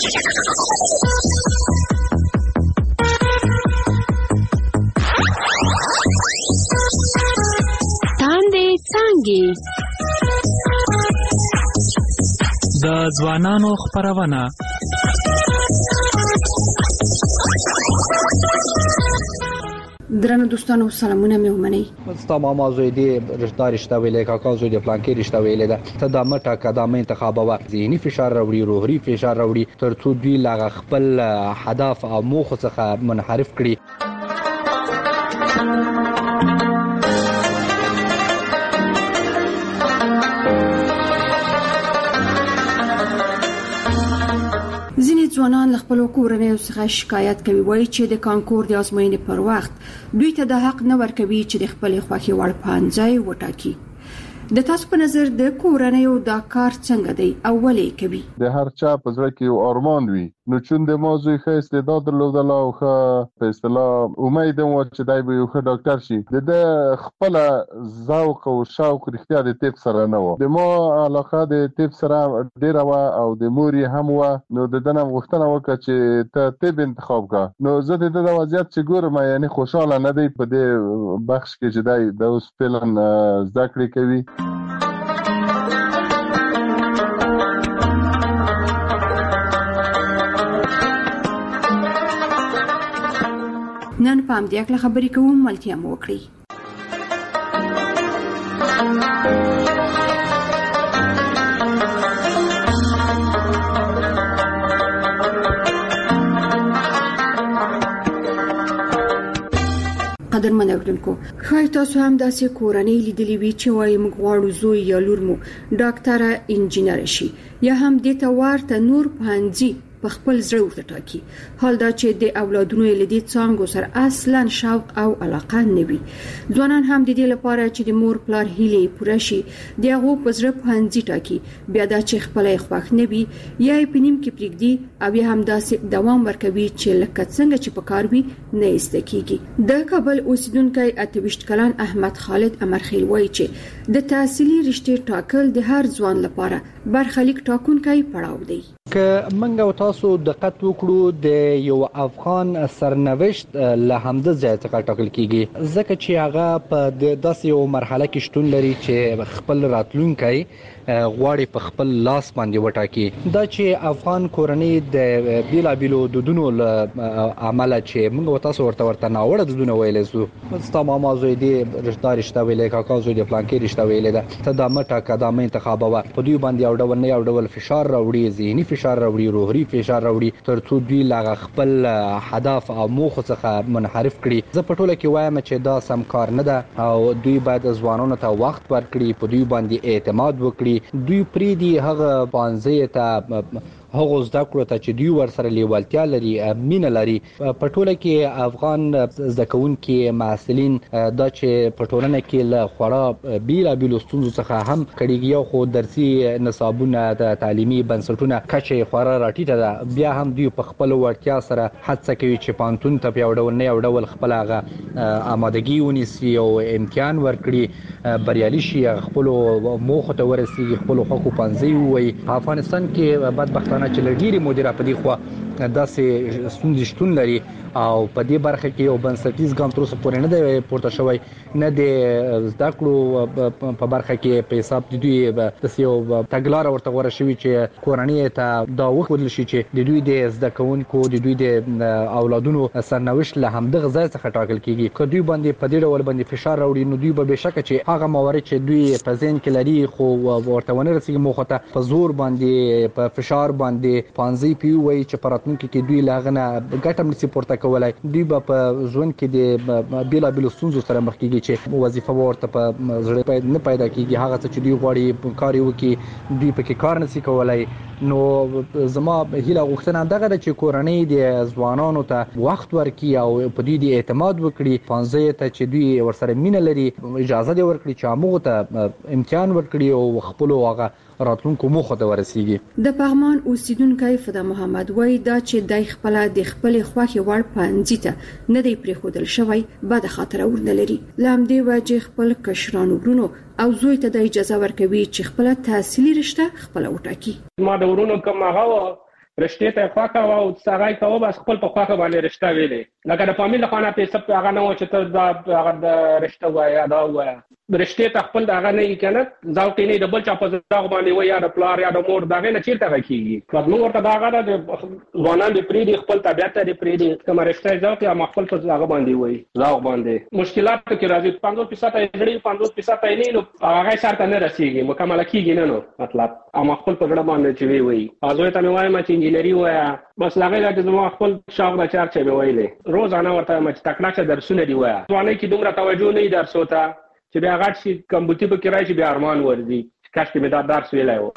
تاندې څانګې د ځوانانو خپرونه. درنو دوستانو سلامونه مې ومنئ. ستا ماما زوی دی رشته ویلې کاکا زوی دی پلان کې رشته ویلې ده ته دا مټه قدمه انتخابوه ذهني فشار راوړي روحي فشار راوړي ترڅو دوی لا خپل هدف او موخه څخه منحرف کړي. ځینې ځوانان له خپلو کورنیو څخه شکایت کوي وایي چې د کانکور د ازموینې پر وخت دوی ته د حق نه ورکوي چې د خپلې خوښې وړ پوهنځی وټاکي. د تاسو په نظر د کورنیو دا کار څنګه دی او ولې کوي؟ د هر چا په زړه کې یو ارمان وي نو چون د موضوع ښه استعداد درلودل او ښه په اصطلاح امید و چې دای به یو ښه ډاکټر شي د خپل ذوق او شوق رښتیا د طب سره نه و د ما علاقه د طب سره ډیره و او د موري هم و نو د دنه غوښتنه وکړه چې ته طب انتخاب کا نو زه د وضعیت چې ګورم یعنی خوشاله نه دی په دې بخش کې چې دای د اوس فلن ذکر کوي. نن پام دې اکله خبرې کوم ملتیا مو وکړي. قدرمن اوریدونکو خای تاسو هم داسې کورنۍ لیدلې وي چې وایي موږ غواړو زوی یا لور مو ډاکټر انجینر شي یا هم د توارته نور پانځي په خپل زړه ورته ټاکي. حال دا چې د اولادونو لیدي څنګه سره اصلا شوق او علاقه نه وي. ځوانان هم د دې لپاره چې د مور پلار هیلې پوره شي دغه په زړه پانځي ټاکي بیا دا چې خپل خوښ نه وي یا په نیم کې پرېږدي او یا هم داسې دوام ورکوي چې لکه څنګه چې په کار وي نه استکیږي. د کابل اوسیدونکو 28 کلن احمد خالد امرخیل وایي چې د تحصیلي رشتې ټاکل د هر ځوان لپاره برخلیک ټاکونکی پړاو دی. که منګه تاسو دقت وکړو د یو افغان سرنوشت له همد ځای څخه ټاکل کیږي ځکه چې هغه په داسې یو مرحله کې شتون لري چې خپل راتلونکی غواړي په خپل لاس باندې وټاکي. دا چې افغان کورنۍ د بیلابیلو دودونو عمل چې موږ تاسو ورته ناوړه دودونه ویلې زو ستا ماما زوی دی رشته ویلې کاکا زوی دی پلان کې رشته ویلې ده ته دا مټه قدمه انتخابوه په دوی باندې یو ډول فشار راوړي ذهني فشار راوړي روحي فشار راوړي ترڅو دوی لا خپل هدف او موخه څخه منحرف کړي. زه په ټوله کې وایم چې دا سم کار نه ده او دوی باید ځوانانو ته وخت ورکړي په دوی باندې اعتماد وکړي دوی پریدي هغه پانځه ته هغه زده کړو ته چې دوی ورسره لیوالتیا لري مینه لري. په ټوله کې افغان زده کوونکي محصلین دا چې په ټولنه کې له خورا بیلابیلو ستونزو څخه هم کړيږي خو درسي نصابونه د تعلیمي بنسټونه کچې خورا راټیټه ده بیا هم دوی په خپل وړتیا سره هڅه کوي چې پانتون ته یو ډول خپل هغه آمادګي ونیسي او امتحان ورکړي بریالي شي خپل موخه ته ورسیږي خپل حقوق پنځي وي. افغانستان کې بدبختانه چې لګيري مدیره په دی خو داسې ستونزې شتون لري او په دې برخه کې یو بنسټیز ګام تر اوسه پورې نه دی پورته شوی نه د زده کړو په برخه کې په حساب د دوی د یو تګلار ورته غوړه شوی چې کورنۍ ته دا وښودل شي چې د دوی د زده کوونکو د دوی د اولادونو سرنوشت له همدغه ځای څخه ټاکل کیږي. که دوی باندې په دې ډول باندې فشار راوړي نو دوی به بشک چې هغه موارد چې دوی په ذهن کې لري خو ورته ونه رسیږي موخه ته په زور باندې په فشار باندې پانځي پیوي چې پراتونکو کې دوی لاغنه ګټم نسی پورته کولای دوی په ژوند کې د بیلابیلو ستونزو سره مخ کیږي چې وظیفه ورته په زړه نه پیدا کیږي هغه څه چې دوی غواړي کار وکړي دوی پکې کار نسی کولای. نو زما هیله غوښتنه دغه د چې کورنۍ د ځوانانو ته وخت ورکړي او په دې د اعتماد وکړي پانځه ته چې دوی ورسره مینه لري اجازه دی ورکړي چې هغه ته امتحان ورکړي او خپل هغه راتلونکو موخه ته ورسیږي. د پغمان اوسیدونکو فدا محمد وای دا چې د خپل خوښي وړ پنځه ته نه دی پریښودل شوی بعد خاطر ورنه لري لام دی واجه خپل کشرانو ورونو او زوی ته د اجازه ورکوي چې خپل تحصیلي رشته خپل وټاکي. ما د ورونو کوم هغه رشتې ته خواکه او سړی کوه بس خپل په خواکه باندې رشته ویلې لکه د فامیل خانه په سب هغه نه و چې ته دا هغه د رشته وای دا وای رشتې ته خپل هغه نه کنه ځاو کې نه ډبل چا په ځاو باندې وای یا د پلار یا د مور دا نه چیرته کیږي خپل نور ته دا هغه د ځوانان د پری خپل طبيعت د پری کوم رشته ځاو کې ما خپل په هغه باندې وای ځاو باندې مشکلات کې راځي 50% یې 50% یې نه هغه شرط نه رسیږي مکمل کیږي نه نو مطلب اما خپل په ګډه باندې چې وی ازوی ته مې وایم چې انجینری وای بس لاغې لا چې زما خپل شاغ د چار چې ویلې روزانه ورته مچ تکړه چې درسونه دی وای ځواني کې دومره توجه نه درسو ته چې بیا غاټ شي کمپیوټر په کرای شي بیا ارمان ورځي کاش کې مې دا درس ویلای و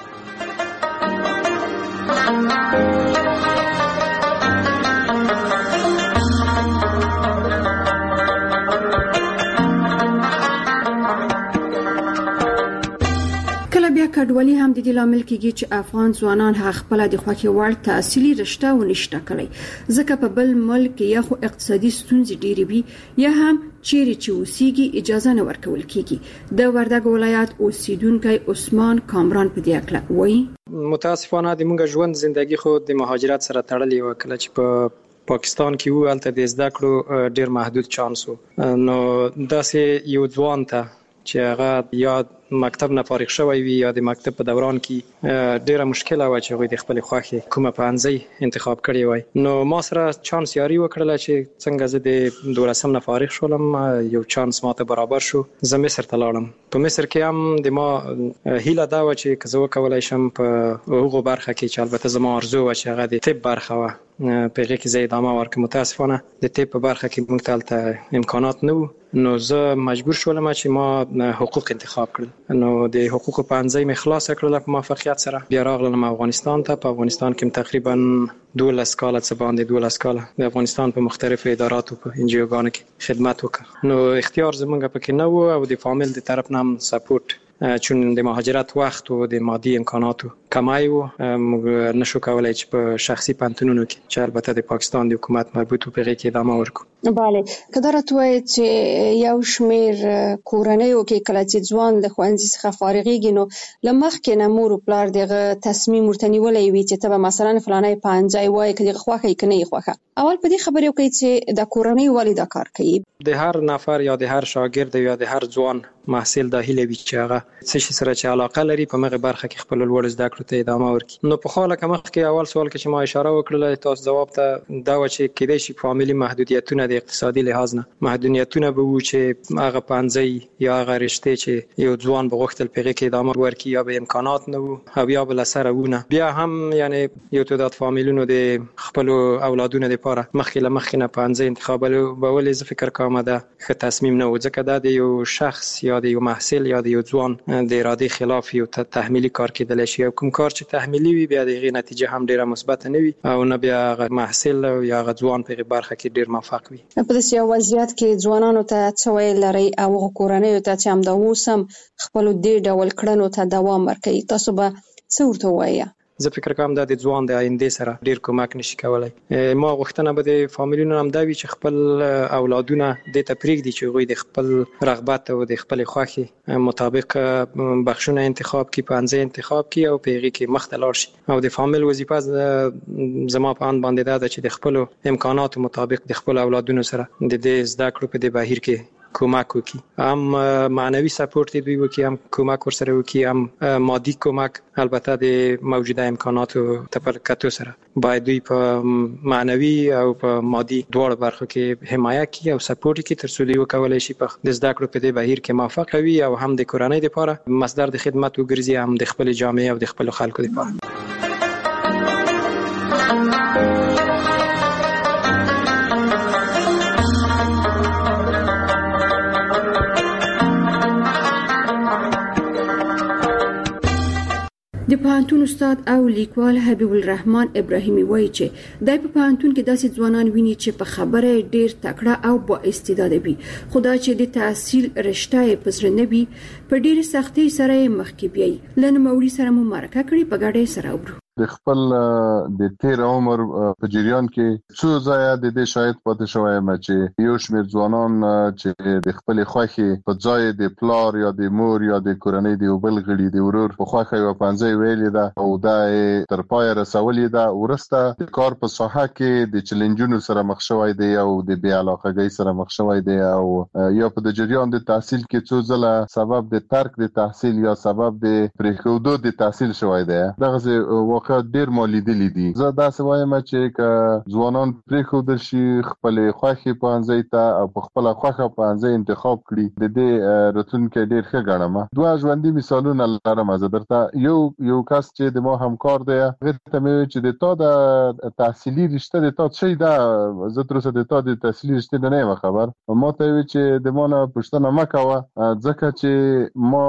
کډوالي هم د دې لامل کېږي چې افغان ځوانان خپل د خوښي وړ تحصیلي رشته ونشته کړي ځکه په بل ملک یا خو اقتصادي ستونزې ډېرې وي یا هم چیرې چې اوسېږي اجازه نه ورکول کېږي د وردګ ولایت اوسیدونکو عثمان کامران په دې اړه وایي متاسفانه د موږ ژوند زندگی خو د مهاجرت سره تړلې و کله چې په پاکستان کې وو البته د زده کړو ډېر محدود چانس وو نو داسې یو ځوان ته چې هغه یا مکتب نه فارغ شوی وي یا د مکتب په دوران کې ډیره مشکله و چې د خپل خوښي کومه پانځي انتخاب کړی وای نو ما سره چانس یاري وکړله چې څنګه زه د 12 نه فارغ شولم یو چانس ماته برابر شو زه مصر ته لاړم په مصر کې هم د ما هیله دا و چې که زه وکولای شم په هغو برخه کې چې البته زما ارزو و چې هغه د طب برخه و په هغه کې زه ادامه ورکړم متاسفانه د طب په برخه کې موږ ته امکانات نه وو نو زه مجبور شولم چې ما حقوق انتخاب کړل نو د حقوق پانځي مې خلاص کړل په موافقت سره بیا راغلم افغانستان ته په افغانستان کې تقریبا 12 کال څه باندې 12 کال د افغانستان په مختلفو اداراتو په انجیوګانو کې خدمت وکړ نو اختیار زمونږ پکې نه وو او د فامیل د طرف نه هم سپورټ چون د مهاجرت وخت او د مادي امکاناتو کمای وو موږ نشو کولای چې په شخصي پانتونونو کې چې البته د پاکستان د حکومت مربوط په غي کې ادامه ورکړو bale کدارته وای چې یو شمیر کورنیو کې کله چې ځوان د خوانځي څخه فارغيږي نو لمخ کې نمور پلار دغه تصمیم ورتنیولې وي چې ته مثلا فلانه پانځای وای کله خوخه کني خوخه اول په دې خبرې وکړي چې د کورنۍ والي دا کار کوي د هر نفر یا د هر شاګرد یا د هر ځوان محصل د هیله وی چې هغه څه شي سره چې علاقه لري په مغه برخه کې خپل لوړ زده کړو ته ادامه ورکړي نو په خاله کومه کې اول سوال کې چې ما اشاره وکړله تاسو جواب ته دا و چې کېدای شي فامیلی محدودیتونه د اقتصادي لحاظ نه محدودیتونه به و چې هغه پانځي یا هغه رشته چې یو ځوان بغوښتل پیغه کې ادامه ورکړي یا به امکانات نه وو او یا بل سره ونه بیا هم یعنی یو تعداد فامیلونو د خپل اولادونو لپاره مخکې پانځي انتخابول به ولې ز فکر کوم دا ښه تصمیم نه و ځکه دا د یو شخص یا د یو محصل یا د یو ځوان د اراده خلاف یو تحمیلی کار کېدل شي او کوم کار چې تحمیلی وي بیا د غي نتیجه هم ډیره مثبت نه وي او نه بیا محصل یا ځوان په برخه کې ډیر موفق وي په دې وضعیت کې ځوانانو ته څه ویل لري او کورنۍ ته چې هم دا وسم خپل دې ډول کړنو ته دوام ورکړي تاسو به څه ورته وایي زه فکر کوم دا د ځوان د آینده سره ډیر کومک نشي کولای ما غوښتنه به د فامیلونو هم دا وي چې خپل اولادونه د تپریک دي چې غوي د خپل رغبت او د خپل خوښي مطابق بخښونه انتخاب کی پانځه انتخاب کی او پیغي کې مختلف شي او د فامیل وظیفه زما په ان باندې دا چې د خپل امکاناتو مطابق د خپل اولادونو سره د دې زده کړو په د بهیر کې کومک وکي هم معنوي سپورت دوی وکي هم کومک ورسره وکي هم مادي کومک البته د موجوده امکاناتو تپرکتو سره باید دوی په معنوي او په مادي دواړو برخو کې حمایت کوي او سپورت کوي تر څو دوی وکولای شي په د زده کړو په دې بهیر کې موفق وي او هم د کورنۍ لپاره مصدر د خدمت وګرځي هم د خپل جامعه او د خپل خلکو لپاره د پوهنتون استاد او لیکوال حبیب الرحمن ابراهیمي وایي چې د پوهنتون کې داسې ځوانان ویني چې په خبره ډیر تکړه او با استعداد وي خدای چې د تحصیل رشته په سر نه وي په ډیر سختۍ سره مخ کې بیاي لنه موري سره مو مرکه کړی په ګډه سره وبرو د خپل د تیر عمر په جریان کې څو ځای د دې شاهد پاتې شوی یم چې یو شمېر ځوانان چې د خپل خوښي په ځای د پلار یا د مور یا د کورنۍ د بل غړي د ورور په خوښه یو پنځه ویلې ده او دا تر پای رسولې ده ورسته د کار په ساحه کې د چیلنجونو سره مخ شوی دی او د بې علاقګۍ سره مخ شوی دی او یا په د جریان د تحصیل کې څو ځله سبب د ترک د تحصیل یا سبب د پریښودو د تحصیل شوی دی. دغه واقعیت ډیر مالیدلی دي. زه دا وایم چې ک ځوانان پریښودل شي خپل خوښي پانځي ته او په خپل خوښه پانځي انتخاب کړي د دې راتلونکي ډیر ښه ګڼم. دوه ژوندۍ مثالونه لرم. زه درته یو کس چې د ما همکار دی غیر ته مې چې د تا د تحصیلي رشته د تا څه ده زه تر اوسه د تا د تحصیلي رشته نه یم خبر. ما ته وی چې د ما نه پوښتنه مکوه ځکه چې ما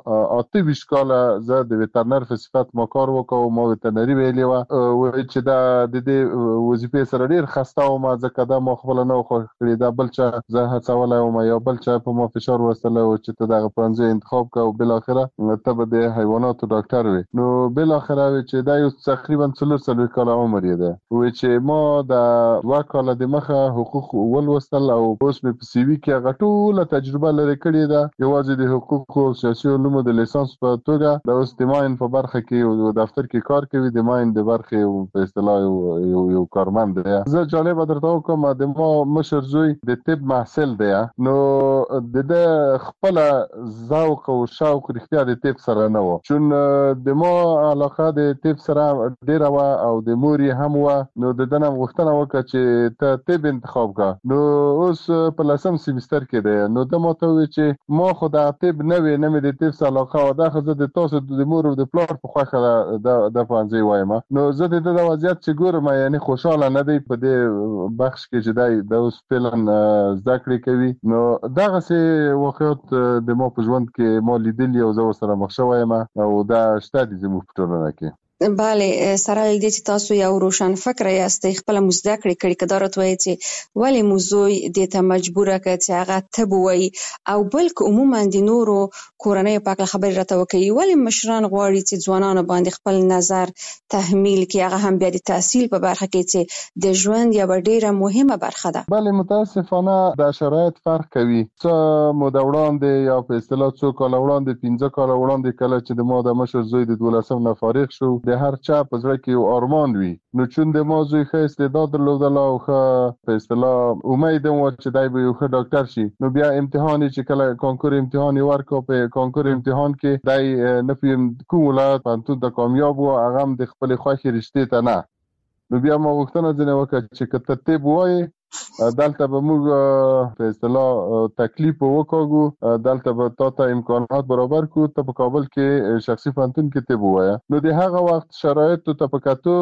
28 کاله زه د وترنر په صفت ما کار وکاو. ما وترنري ویلې و چې دا د دې وظیفې سره ډیر خسته وم ځکه دا ما خپل نه خو کړی دا بل څه زه هڅولای وم یا بل څه په ما فشار وستله و چې ته دغه پنځه انتخاب کو بل اخره ته به د حیواناتو ډاکټر وي. نو بل اخره چې دا یو تقریبا 4 کاله عمر یې ده و چې ما د 2 کاله د مخه حقوق ولوستل او اوس په سی وی کې غټوله تجربه لري کړې ده یوازې د حقوق او سیاسي علومو د لیسانس په توګه د استماعین په برخه کې او دفتر کې کار کوي د ماین د برخه په اصطلاح یو کارمند دی. زه جالب درته کوم د ما مشر زوی د طب محصل دی نو د خپل ذوق او شوق رښتیا د طب سره نه و چون د ما علاقه د طب سره ډیره و او د موري هم و نو د دنه غوښتنه وکړه چې ته طب انتخاب کا. نو اوس په لسم سیمستر کې دی نو د ماته وی چې ما خو د طب نه وی نه مې د طب سره علاقه و دا خزه د تاسو د مور او د پلار په خوخه د پانځي وایم. نو زه د وضعیت چې ګورم یعنی خوشاله نه دی په دې بخش کې چې د اوس فلن ذکر کوي. نو دغه سي وخت د مو په ژوند کې مو لیدلی او زه سره مخ شوم او دا شته د زموږ په ټولنه کې. بله سره دې چې تاسو یو روشن فکر یاستئ خپل مزده کړی کدارت وایي چې ولی موضوع دې ته مجبوره کړي چې هغه تبوي او بلک عموما د نورو کورنۍ په اړه خبرې راته وکړي ولی مشران غواړي چې ځوانانو باندې خپل نظر تحمیل کړي هغه هم بیا د تحصیل په برخه کې چې د ژوند یو ډیره مهمه برخه ده. بله متاسفانه د شرایط فرق کوي. څه مو د وړاندې یا په اصطلاح څو کال وړاندې 15 کال وړاندې کله چې د ما د مشر زوی د 12 نه فارغ شو د هر چا په زړه کې یو ارمان وي نو چون د ما زوی ښه استعداد درلودل او ښه په اصطلاح امید و چې دای به یو ښه ډاکټر شي نو بیا امتحان چې کله کانکور امتحان ورکو په کانکور امتحان کې دای نه پیم کوم ولایت پانتون د کامیاب و هغه د خپل خوښي رشته ته نه. نو بیا ما غوښتنه ځنه وکړه چې کته طب وایي دلته به موږ په اصطلاح تکلیف وکړو دلته به تاسو امکانات برابر کو ته په کابل کې شخصي فنتون کې طب وایي. نو د هغه وخت شرایط ته پکاتو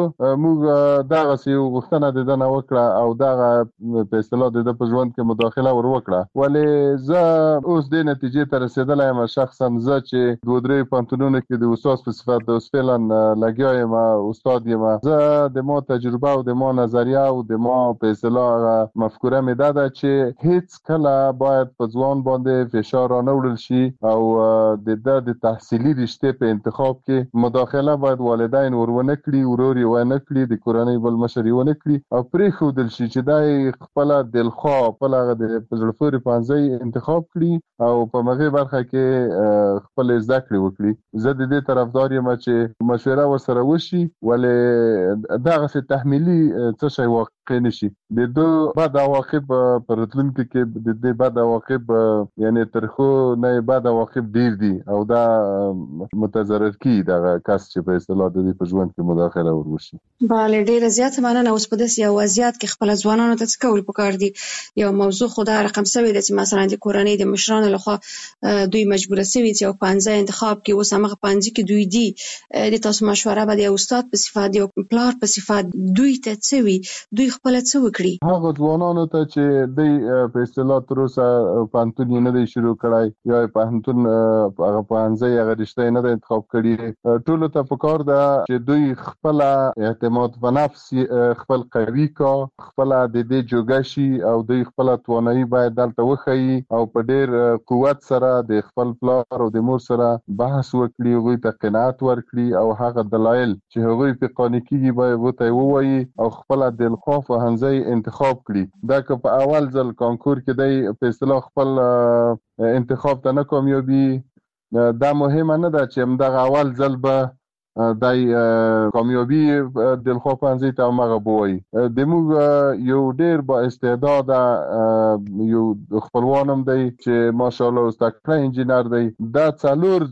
موږ دغه سی غوښتنه د دنه وکړه او دغه په اصطلاح د په ژوند کې مداخله ور وکړه ولې زه اوس د نتیجې ته رسیدلای یم شخصا زه چې دوه درې فنتونونو کې د استاد په صفت د فعلا لګیایم استاد یم. زه د مو تجربه او د مو نظریه او د مو په اصطلاح مفکوره مې ده چې هیڅ کله باید په ځوان باندې فشار نه وړل شي او د تحصیلي رشته په انتخاب کې مداخله باید والدین ورونه کړي وروري ونه کړي د کورنۍ بل مشر ونه کړي او پرې خودل شي چې دای خپل دلخواه خپل د پزړفوري پانځي انتخاب کړي او په مغه برخه کې خپل زده کړې وکړي. زه د دې طرفدار یم چې مشوره ورسره وشي ولې دغه څه تحمیلي څه شی واقع نشي. د دوه بعد عواقب پر راتلونکي کې د دې بعد عواقب یعنی ترخو نه بعد عواقب ډیر دي او دا متضرر کی دغه کس چې په اصطلاح د دې په ژوند کې مداخله وروشي. بله ډیره زیاته مننه. اوس په داسې یو وضعیت کې خپل ځوانانو ته څه کول پکار دي؟ یو موضوع خو دا رقم سوی دی چې مثلا د کورنۍ د مشرانو لخوا دوی مجبور سوي چې یو پنځه انتخاب کې اوس هغه پنځه کې دوی دي د تاسو مشوره به د استاد په صفات یو پلار په صفات دوی ته څه وي دوی دوی خپل څه وکړي؟ هغه ځوانانو ته چې د په اصطلاح تر اوسه پانتون نه دی شروع کړای یا پانتون هغه پانځي هغه رشته نه انتخاب کړي، ټول ته پکار ده چې دوی خپل اعتماد په نفس خپل قوي کا خپل د دې جوګشي او دوی خپل توانایي باید دلته وخی او په ډیر قوت سره د خپل پلار او د مور سره بحث وکړي، هغه ته قناعت ورکړي او هغه دلایل چې هغه په قانوني کې باید وته ووایي او خپل د الخوف او هنځي انتخاب کړي. دا که په اول ځل کانکور کې د په اصطلاح خپل انتخاب ته نه کامیابي، دا مهمه نه ده چې همدغه اول ځل به دای کامیابی د خو پنځه ته مغه بوي. د موږ یو ډیر با استعداد یو خپلوانم دی چې ماشاءالله استاد انجینر دی، دا څلور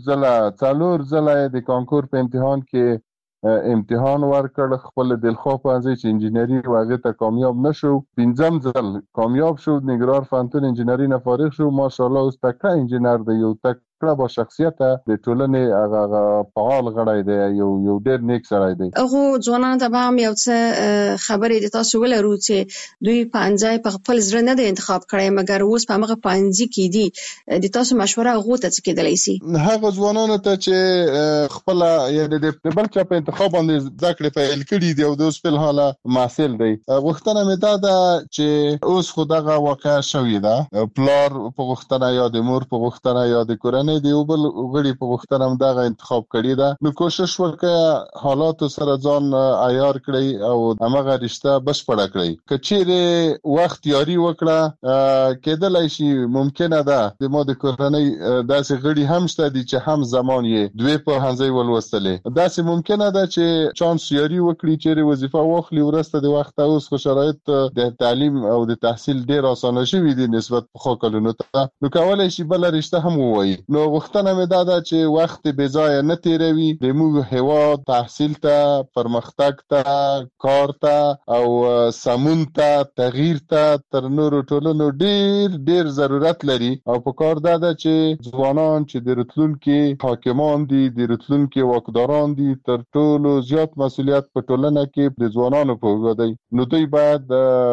ځله د کانکور په امتحان کې امتحان ورکړ، خپل د خو پنځه چې انجینری واغې ته کامیاب نشو، پنځم ځل کامیاب شو، نګران فنتون انجینری نه فارغ شو، ماشاءالله استاد انجینر دی، یو تک با شخصیت د ټولنې هغه فعال غړی دی، یو ډېر نیک سړی دی. هغه ځوانان ته هم یو څه خبرې د تاسو ولرو چې دوی پانځای په خپل ځر نه د انتخاب کړی، مګر اوس په هغه پانځي کې دي، د تاسو مشوره هغه ته څه کېدلی شي؟ هغه ځوانانو ته چې خپل یعنی د بل چا په انتخاب باندې ذکر پیل کړي دی او د اوس په حاله محصل دی، غوښتنه مې ده چې اوس خو دغه واقع شوې ده، پلار په غوښتنه یا د مور په غوښتنه یا د کورنۍ د یو بل غړي په غوښتنه هم دغه انتخاب کړی ده، نو کوشش وکړه حالات سره ځان عیار کړی او هغه رشته بشپړه کړی. که چیرې وخت یاري وکړه کېدلای شي ممکنه ده د مو د کورنۍ داسې غړي هم شته دي چې هم زمان یې دوی په هنځي ولوستلې، داسې ممکنه ده چې چانس یاري وکړي چې وظیفه واخلي ورسته د وخت. اوس خو شرایط د تعلیم او د تحصیل ډیر اسانه شوي دي نسبت په خو کلونو ته، نو کولای شي بل رشته هم ووایي. نو غوښتنه مې ده چې وخت بې ځایه نه تیروي، د موږ هیواد تحصیل ته، پرمختګ ته، کار ته او سمون ته، تغییر ته تر نورو ټولنو ډیر ضرورت لري او په کار ده چې ځوانان چې د راتلونکي حاکمان دي، د راتلونکي واکداران دي، تر ټولو زیات مسؤلیت په ټولنه کې د ځوانانو په وګړي دی، نو دوی باید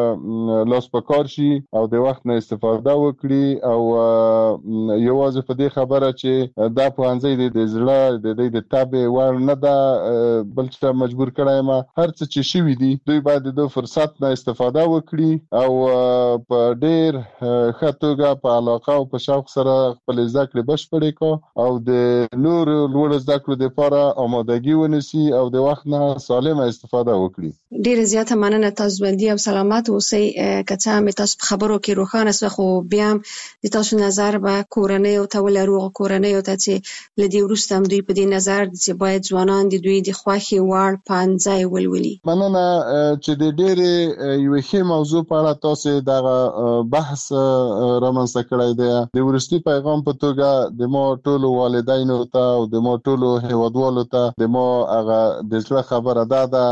لاس په کار شي او د وخت نه استفاده وکړي او یوازې په دې خبره چې دا پوهنځی د زړه د تابع ور نه ده بل څه مجبور کړای ما، هر څه چې شوي دي دوی باید د فرصت نه استفاده وکړي او په ډیر ښه توګه په علاقه او په شوق سره خپل زده کړې بشپړې کړي او د نور لوړ زده کړو لپاره آمادګي ونیسي او د وخت نه سالمه استفاده وکړي. ډیره زیاته مننه، تاسو باندې او سلامات اوسئ. که څه هم تاسو په خبرو کې روښانه سو، خو بیا د تاسو نظر به کورنۍ او تولرو کورنۍ او ته چې لدی ورسته هم دوی په دې نظر چې باید ځوانان د دوی د خوښي وړ پانځای ولولي. مننه چې د ډېرې یو ښه موضوع په اړه تاسو دغه بحث رامنځته کړی دی. د ورستي پیغام په توګه د مو ټولو والدینو ته او د مو ټولو هیوادوالو ته د مو هغه د زړه خبره ده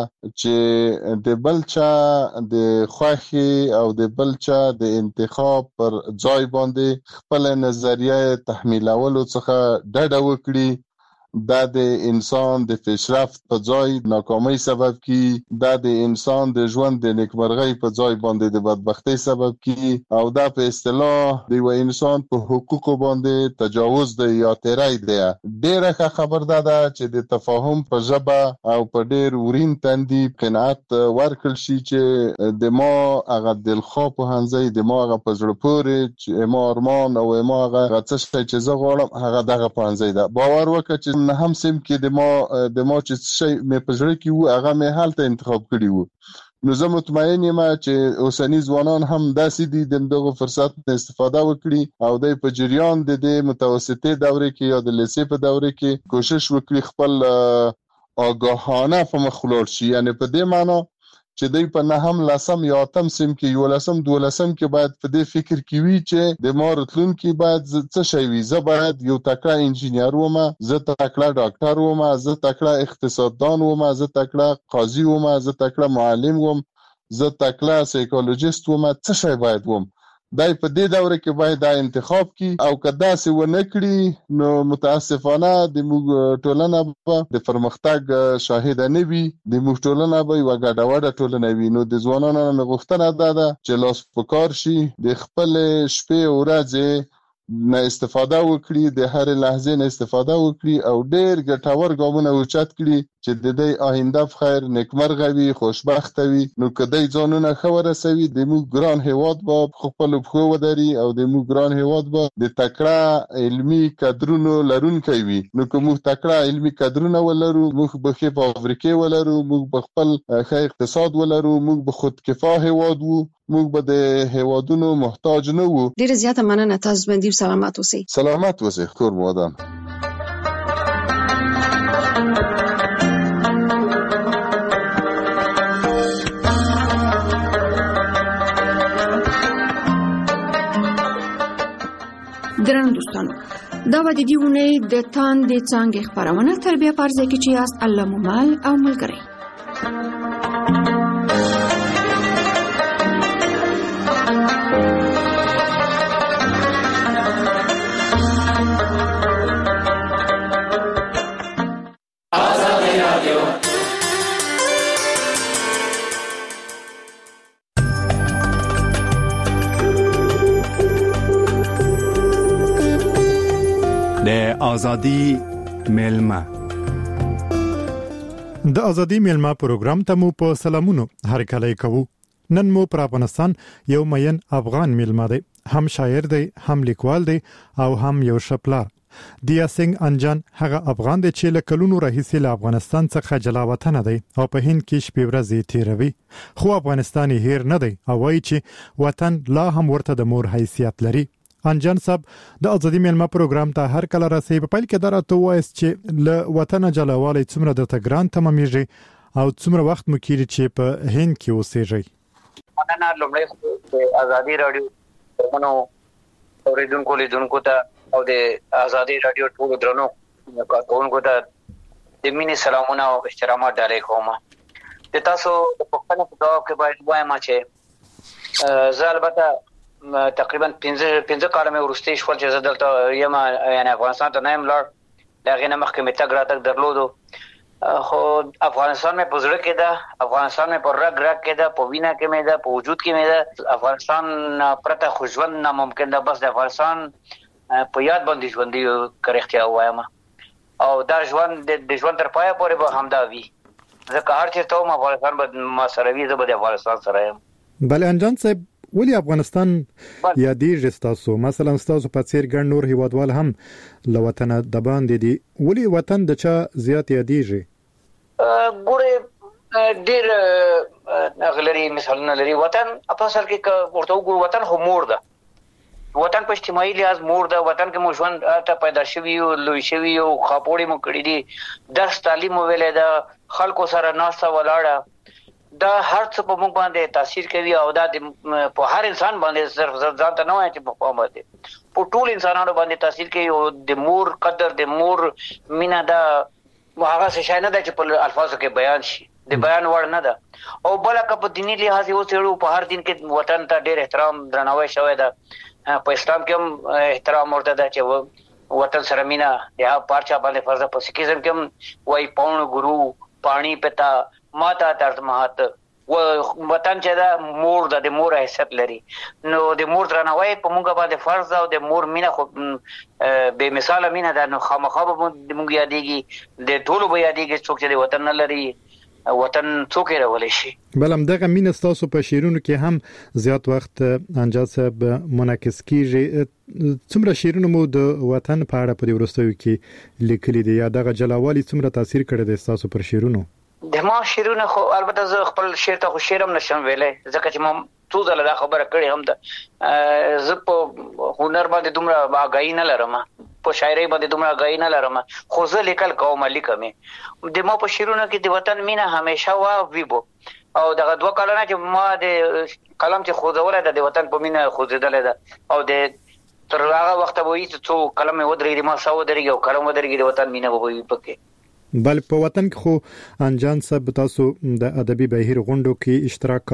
چې د بلچا د خوښي او د بلچا د انتخاب پر ځای باندې خپل نظریه تحمیلولو څخه ډډه وکړي. دا د انسان د پیشرفت په ځای ناکامۍ سبب کی، دا د انسان د ژوند د نیکمرغۍ په ځای باندې د بدبختی سبب کی او دا په اصطلاح د یو انسان په حقوقو باندې تجاوز دی یا تیری دی. ډیره ښه خبر ده چې د تفاهم په ژبه او په ډیر ورین تندي قناعت ورکړل شي چې د ما هغه دلخوا په هنځي د ما هغه په زړه پورې چې ما ارمان او ما هغه څه چې زه غواړم هغه دغه په هنځي ده. باور وکړه چې نه هم سم کې د ما چې شي مې په زړه کې وو هغه مې حالت انتخاب کړی وو. نو زه مطمئن یم چې اوسنی ځوانان هم داسې دي د دغه فرصت استفاده وکړي او د په جریان د متوسطې دورې کې یا د لیسې په دورې کې کوشش وکړي خپل آگاهانه په مخ ولاړ شي. یعنی په دې معنی چې دوی په نه هم لسم یا اتم سم کې یو لسم دولسم کې باید په دې فکر کې وي چې د ما راتلونکي باید څه شي وي. زه باید یو تکړه انجینر وم، زه تکړه ډاکټر وم، زه تکړه اقتصاددان وم، زه تکړه قاضي وم، زه تکړه معلم وم، زه تکړه سایکولوژیست وم، څه شي باید وم. دای په دې دوره کې باید دا انتخاب کی او کدا سه ونه کړی نو متاسفانه د موږ ټولنه په د پرمختګ شاهد نه وي د موږ ټولنه به یو ګډوډه ټولنه وي نو د ځوانانو غوښتنه ده چې لاس پکار شي د خپل شپې او ورځې نه استفاده وکړي د هر لحظه نه استفاده وکړي او ډېر ګټور ګامونه اوچت کړي چې د دې آینده په خیر نیکمرغه وي خوشبخت وي نو کدی ځانونه خبره سوي د موږ ګران هیواد به خپل بخو ودري او د موږ ګران هیواد به د تکړه علمي کادرونو لرونکي وي نو کوم تکړه علمي کادرونه ولرو موږ به په فابریکې ولرو موږ به خپل ښه اقتصاد ولرو موږ به خودکفا هیواد وو موږ به د هیوادونو محتاج نه وو. ډیره زیاته مننه تاسو باندې سلامات اوسئ. سلامات اوسئ خور مودان. درنو دوستانو دا به د دې ونې د تاندې څانګې خپرونه تر بیا په ارزه کې چې یاست الله مو مل او ملګری. آزادی میلمه د ازادي میلمه پروګرام ته مو په سلامونو هر کله کوو. نن مو پر افغانستان یو مین افغان میلمه دی، هم شاعر دی، هم لیکوال دی او هم یو شپلار. دیا سنگ انجان هغه افغان دی چې له کلونو راهیسې له افغانستان څخه جلا وطن دی او په هند کې شپې ورځې تیروي، خو افغانستان هیر نه دی او وایي چې وطن لا هم ورته د مور حیثیت لري. انجان صاحب د ازادي میلمه پروګرام ته هر کله راځي په پیل کې درته وایي چې له وطن جلاوالي څومره درته ګران تمامېږي او څومره وخت مو کېږي چې په هند کې اوسېږئ. مننه لومړی د ازادي رادیو منو اوریدونکو لیدونکو ته او د ازادي رادیو ټول درنو کارکونکو ته د مینې سلامونه او احترامات ډالۍ کوم. د تاسو په خپل جواب کې باید وایم چې زه البته تقریبا 15 کال مې ورسته شول چې زه دلته یم یعنی افغانستان ته نه یم لاړ دا غینه مخکې مې تګ راتګ درلودو خو افغانستان مې په زړه کې ده افغانستان مې په رګ رګ کې ده په وینا کې مې ده په وجود کې مې ده افغانستان پرته خو ژوند ناممکن ده بس د افغانستان په یاد باندې ژوندي کرختیا وایم او دا ژوند د ژوند تر پایه پورې به همدا وي ځکه هر چیرته هم افغانستان به ما سره وي زه به د افغانستان سره یم. بله انجان صاحب ولی افغانستان یادېږي تاسو مثلا تاسو په څیر ګڼ نور هیوادوال هم له وطن د باندې دي ولی وطن د چا زیات یادېږي؟ ګوره ډېر غلري مثالونه لري وطن په اصل کې ورته وګورو وطن خو مور ده وطن په اجتماعي لحاظ مور ده وطن کې مو ژوند ته پیدا شوی او لوی شوی او خاپوړې مو کړې دي درس تعلیم ویلې ده خلکو سره ناسته ولاړه دا هر څه په موږ باندې تاثیر کوي او دا په هر انسان باندې صرف ځان ته نه وایي چې په باندې په ټول انسانانو باندې تاثیر کوي او د مور قدر د مور مینا دا هغه څه شای نه ده چې په الفاظو کې بیان شي د بیان وړ نه ده او بل که په دینی لحاظ یو څېړو په هر دین کې وطن ته ډېر احترام درناوی شوی ده په اسلام کې هم احترام ورته ده چې وطن سره مینا یا پارچا باندې فرض په سکیزم کې هم وای پاون ګورو پانی پتا ماتا ترت مهات و وطن چې دا مور د مور حیثیت لري نو د مور درناوی په موږ باندې فرض او د مور مینه خو به مثال مینه ده نو خامخا به موږ یادېږي د ټولو به یادېږي څوک چې د وطن نه لري وطن څوک یې راولي شي. بل هم دغه مینه تاسو په شعرونو کې هم زیات وخت انجاد صاحب منعکس کیږي. څومره شعرونه مو د وطن په اړه په ورستیو کې لیکلي دي یا دغه جلاوالي څومره تاثیر کړی دی تاسو پر شعرونو؟ د ما شعرونه خو البته زه خپل شعر ته خو شعر هم نشم ویلای ځکه چې ما څو ځله دا خبره کړې هم ده زه په هنر باندې دومره آګاهي نه لرم په شاعرۍ باندې دومره آګاهي نه لرم خو زه لیکل کوم لیکم د ما په شعرونو کې د وطن مینه همیشه وا ویبو او دغه 2 کلونه چې ما د قلم چې خوځوله د وطن په مینه خوځیدل ده او د تر هغه وخت به هیڅ څو کلمې ودرېږي ما ساو درېږي او کلم ودرېږي د وطن مینه به وي پکې. بل په وطن کې خو انجان صاحب تاسو د ادبي بهیر غونډو کې اشتراک کاوه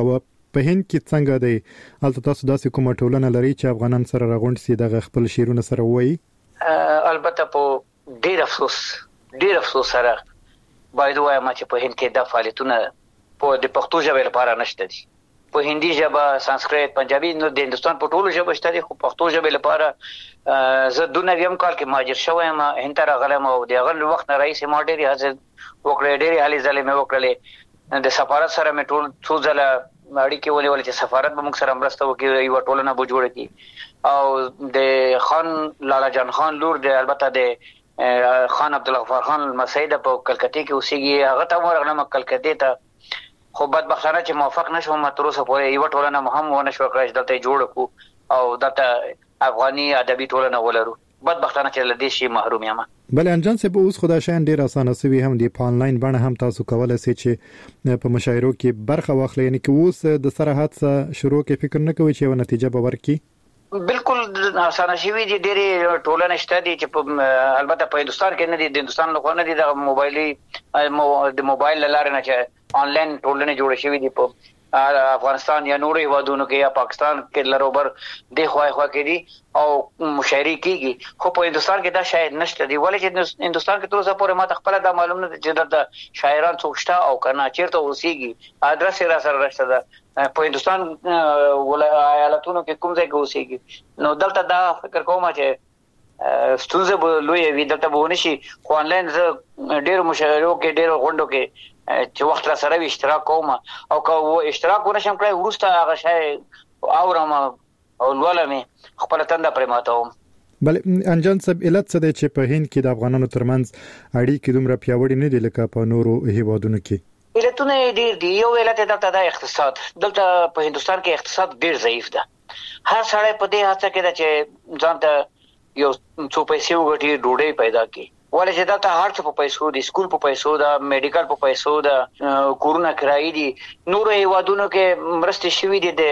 په هند کې څنګه دی البته تاسو داسې کومه ټولنه لري چې افغانان سره راغونډ سي د خپل شیرونه سره وایي البته په ډیر افسوس سره باید وایم چې په هند کې د فعالیتونو په د پښتو ژبې لپاره نشته دي په هندي ژبه سانسکریت پنجابي نو د هندستان په ټولو ژبه شته دي خو پښتو ژبې لپاره زه د نویم کال کې مهاجر شوم هند ته راغلم او د هغه وخت نه رئیس ما ډېری هڅه وکړې ډېری هلې ځلې مې وکړلې د سفارت سره مې ټول څو ځله اړیکې ولې چې سفارت به موږ سره مرسته وکړي یو ټولنه به جوړه کړي او د خان لالا جان خان لور د البته د خان عبدالغفار خان مسعود په کلکته کې اوسېږي هغه ته ورغلم کلکته ته خو بدبختانه چې موافق نشوم تر اوسه پورې یو ټولنه مهم ونه شو کړای دلته جوړ کو او دلته افغاني ادبي ټولنه ولرو بدبختانه چې لدې شي محروم یم بل انجان سه به اوس خدای شان ډیر اسانه سوي هم دی په انلاین باندې هم تاسو کولای شئ چې په مشاعرو کې برخه واخلئ یعنی کې اوس د سره حادثه شروع کې فکر نه کوي چې یو نتیجه به ورکړي بالکل اسانه شوی دي ډېری ټولنه شته دي چې البته په هندستان کې نه دي د هندستان له خوا نه دي د موبایل لاره نه چې آنلاین ټولنه جوړ شوی دي په افغانستان یا نورو هیوادونو کې یا پاکستان کې لروبر د خوای کې دي او مشاعري کیږي خو په هندستان کې دا شاید نشته دی ولې چې هندستان کې تر اوسه پورې ما خپل دا معلوم نه چې د شاعران څوک شته او کنه چیرته اوسېږي ادرس یې را سره راشته ده په هندستان ایالتونو کې کوم ځای کې اوسېږي نو دلته دا فکر کوم چې ستونزه به لوی وي دلته به ونشي خو آنلاین زه ډېر مشاعرو کې ډېر غونډو کې چې وخت را سره اشتراک کوم او که اشتراک ونشم کړای ورسته هغه شای اورم او ولوم خپل تنده پرې ماتوم بل انجان صاحب علت څه دی چې په هند کې د افغانانو ترمنځ اړیکې دومره پیاوړې نه دي لکه په نورو هیوادونو کې علتونه ډېر دي یو علت دلته د اقتصاد دلته په هندستان کې اقتصاد ډېر ضعیف ده هر سړی په دې هڅه کې ده چې ځان ته یو څو پیسې وګټي ډوډۍ پیدا کړي ولې چې دا هر څه په پیسو دي سکول په پیسو ده میډیکل په پیسو ده کورونه کرایي دي نور هیوادونو کې مرستې شوي دي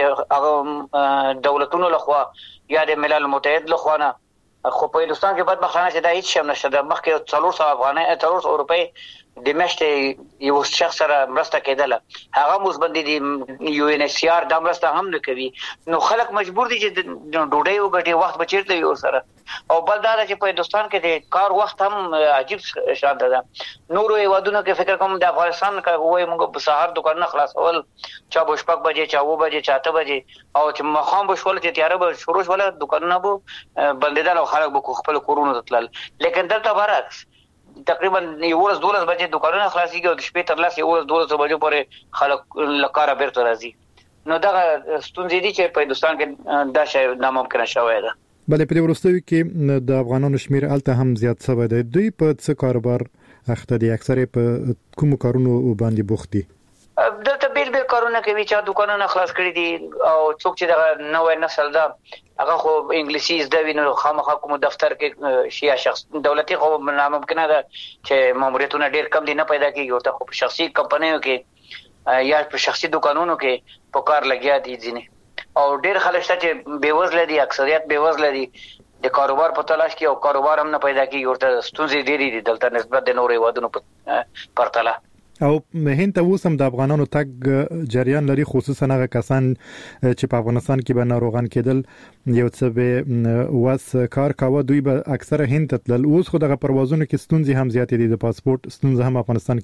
د دولتونو لخوا یا د ملل متحد لخوا نه خو په هندستان کې بدبختانه چې دا هیڅ شم نشته د مخکې 400 افغانۍ 400 روپۍ د میاشتې یو شخص سره مرسته کېدله هغه مزبندي دي یو ان ایچ سی آر د مرسته هم نه کوي نو خلک مجبور دي چې ډوډۍ وګټي وخت بچیرته یو سره او بل دا چې په هندستان کې د کار وخت هم عجیب شان ده نورو هیوادونو کې فکر کوم د افغانستان کې وای موږ په سهار دکانونه خلاصول چا بشپک بجې چا 9 بجې چا 8 بجې او چې مخام بشول چې تیار به شروع شول دکانونه به بندیدل او خلک به خپل کورونو تلل لیکن دلته برعکس تقریبا 12 بجې دکانونه خلاصيږي او د شپې تر لاسه 12 بجې پورې خلک لکاره بیرته راځي نو دا ستونزې دي چې په هندستان کې دا شی ناممکن شوی ده بلې په ورستوي کې د افغانانو شمیر الته هم زیات شوی دی دوی په څه کاروبار اخته دي اکثره په کوم کارونو باندې بوخت دي دلته بیل کارونه کوي چې دکانونه خلاص کړي دي او څوک چې دا نوې نسل ده هغه خو انګلیسي زده ویني خامخا کوم دفتر کې شیا شخص دولتي خو ناممکن ده چې ماموریتونه ډیر کم دي نه پیدا کیږي او ته خو په شخصي کمپنیو کې یا په شخصي دکانونو کې په کار لګیا دي ځینې او ډیر خلک چې بیوزله دي اکثریت بیوزله دي د کاروبار په تلاش کې او کاروبار هم نه پیدا کیږي ورته ستونزې ډېرې دي دلته نسبت د نورو هیوادونو په پرتله او هند ته اوس هم د افغانانو تګ جریان لري خصوصا هغه کسان چې په افغانستان کې به ناروغان کېدل یو څه به واس کار کاوه دوی به اکثره هند ته تلل اوس خو دغه پروازونو کې ستونزې هم زیاتې دي د پاسپورت ستونزې هم افغانستان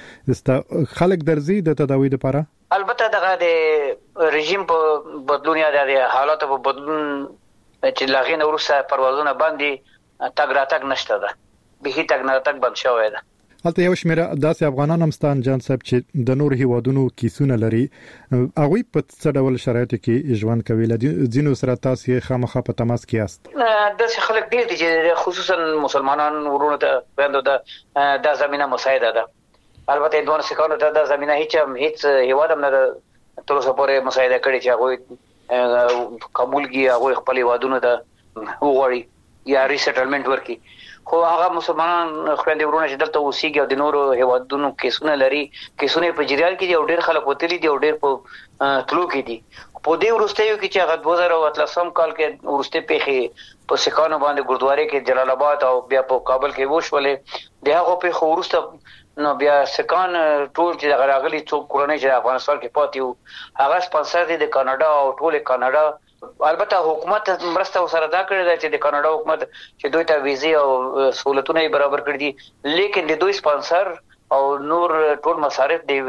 کې خلک درځي د تداوی لپاره البته دغه د رژیم په بدلون یا د حالات په بدلون چې لاغین وروسته پروازونه باندې تګ راتګ نشته ده به هیڅ تګ راتګ بند شوی ده هلته یو شمېر داسې افغانان هم ستان جان صاحب چې د نور هیوادونو کیسونه لري هغه په څه ډول شرایطو کې ژوند کوي ځینو سره تاسو خامخا په تماس کې یاست د خلک ډیر دي چې خصوصا مسلمانان ورونو ته باندې د زمينه مساعده ده البته دوه سکانو ته د زمينه هیڅ هیواد هم نه تر اوسه پورې مساعده کړي چې هغه قبول کړي هغه خپل هیوادونو ته وغوړي یا ریسټلمنت ورکړي خو هغه مسلمانان خويندې ورونه چې دلته اوسېږي او د نورو هیوادونو کیسونه لري کیسونه په جریان کې او ډېر خلک وتلي دي او ډېر په تلو کې دي په دې ورستیو کې چې هغه 2013 کال کې ورسته پیخي په سکانو باندې ګردواري کې جلال آباد او بیا په کابل کې وشولې د هغه په ورسته نو بیا سکان ټول چې غراغلي څوک کورنۍ چې افغانستان کې پاتې وو هغه سپانسر دي د کاناډا او ټول کاناډا البته حکومت مرسته سره دا کړی دی چې د کاناډا حکومت چې دوی ته ویزې او سہولتونه برابر کړی دي لیکن د دوی سپانسر او نور ټول مصارف دی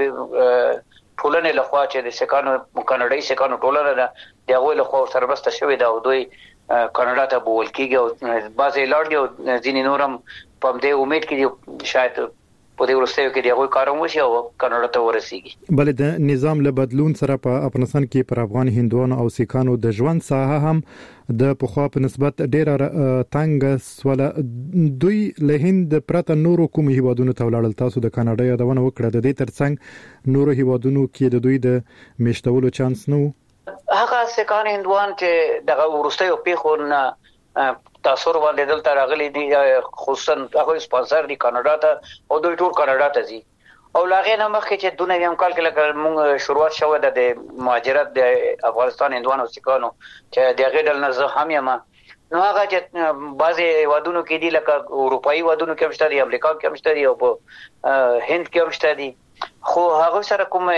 ټولنې لخوا چې د سکانو کاناډایي سکانو ټولنه ده دغه لخوا سره مرسته شوې ده او دوی کاناډا ته بول کېږي او بعضې لاړ دي او ځینې نورم په دې امید کې دي شاید په دې ورستیو کې دغه کاروم وشي او کاناډا ته ورسیږي. بل د نظام له بدلون سره په افغانستان کې پر افغان هندوانو او سیکانو د ژوند ساحه هم د پخوا په نسبت ډیره تنګ سوله. دوی له هند پرته نورو کوم هیوادونو ته ولاړل. تاسو د کاناډا یادونه وکړه، د دې ترڅنګ نورو هیوادونو کې د دوی د میشتولو چانس نه و. هغه سیکان هندوان چې دغه ورستیو پیښو نه تاثیر باندې دلته راغلي دي خصوصا هغه سپانسر دي کاناډا ته او دوی ټول کاناډا ته ځي او لاغې نه مخکې چې دونه یم کال کې لکه موږ شروعات شوه د مهاجرت د افغانستان هندوانو سیکانو چې دغه ډول نه زه هم یم نو هغه چې بعضي هیوادونو کې دي لکه اروپایي هیوادونو کې مشته دي امریکا کې مشته دي او په هند کې مشته دي خو هغه سره کوم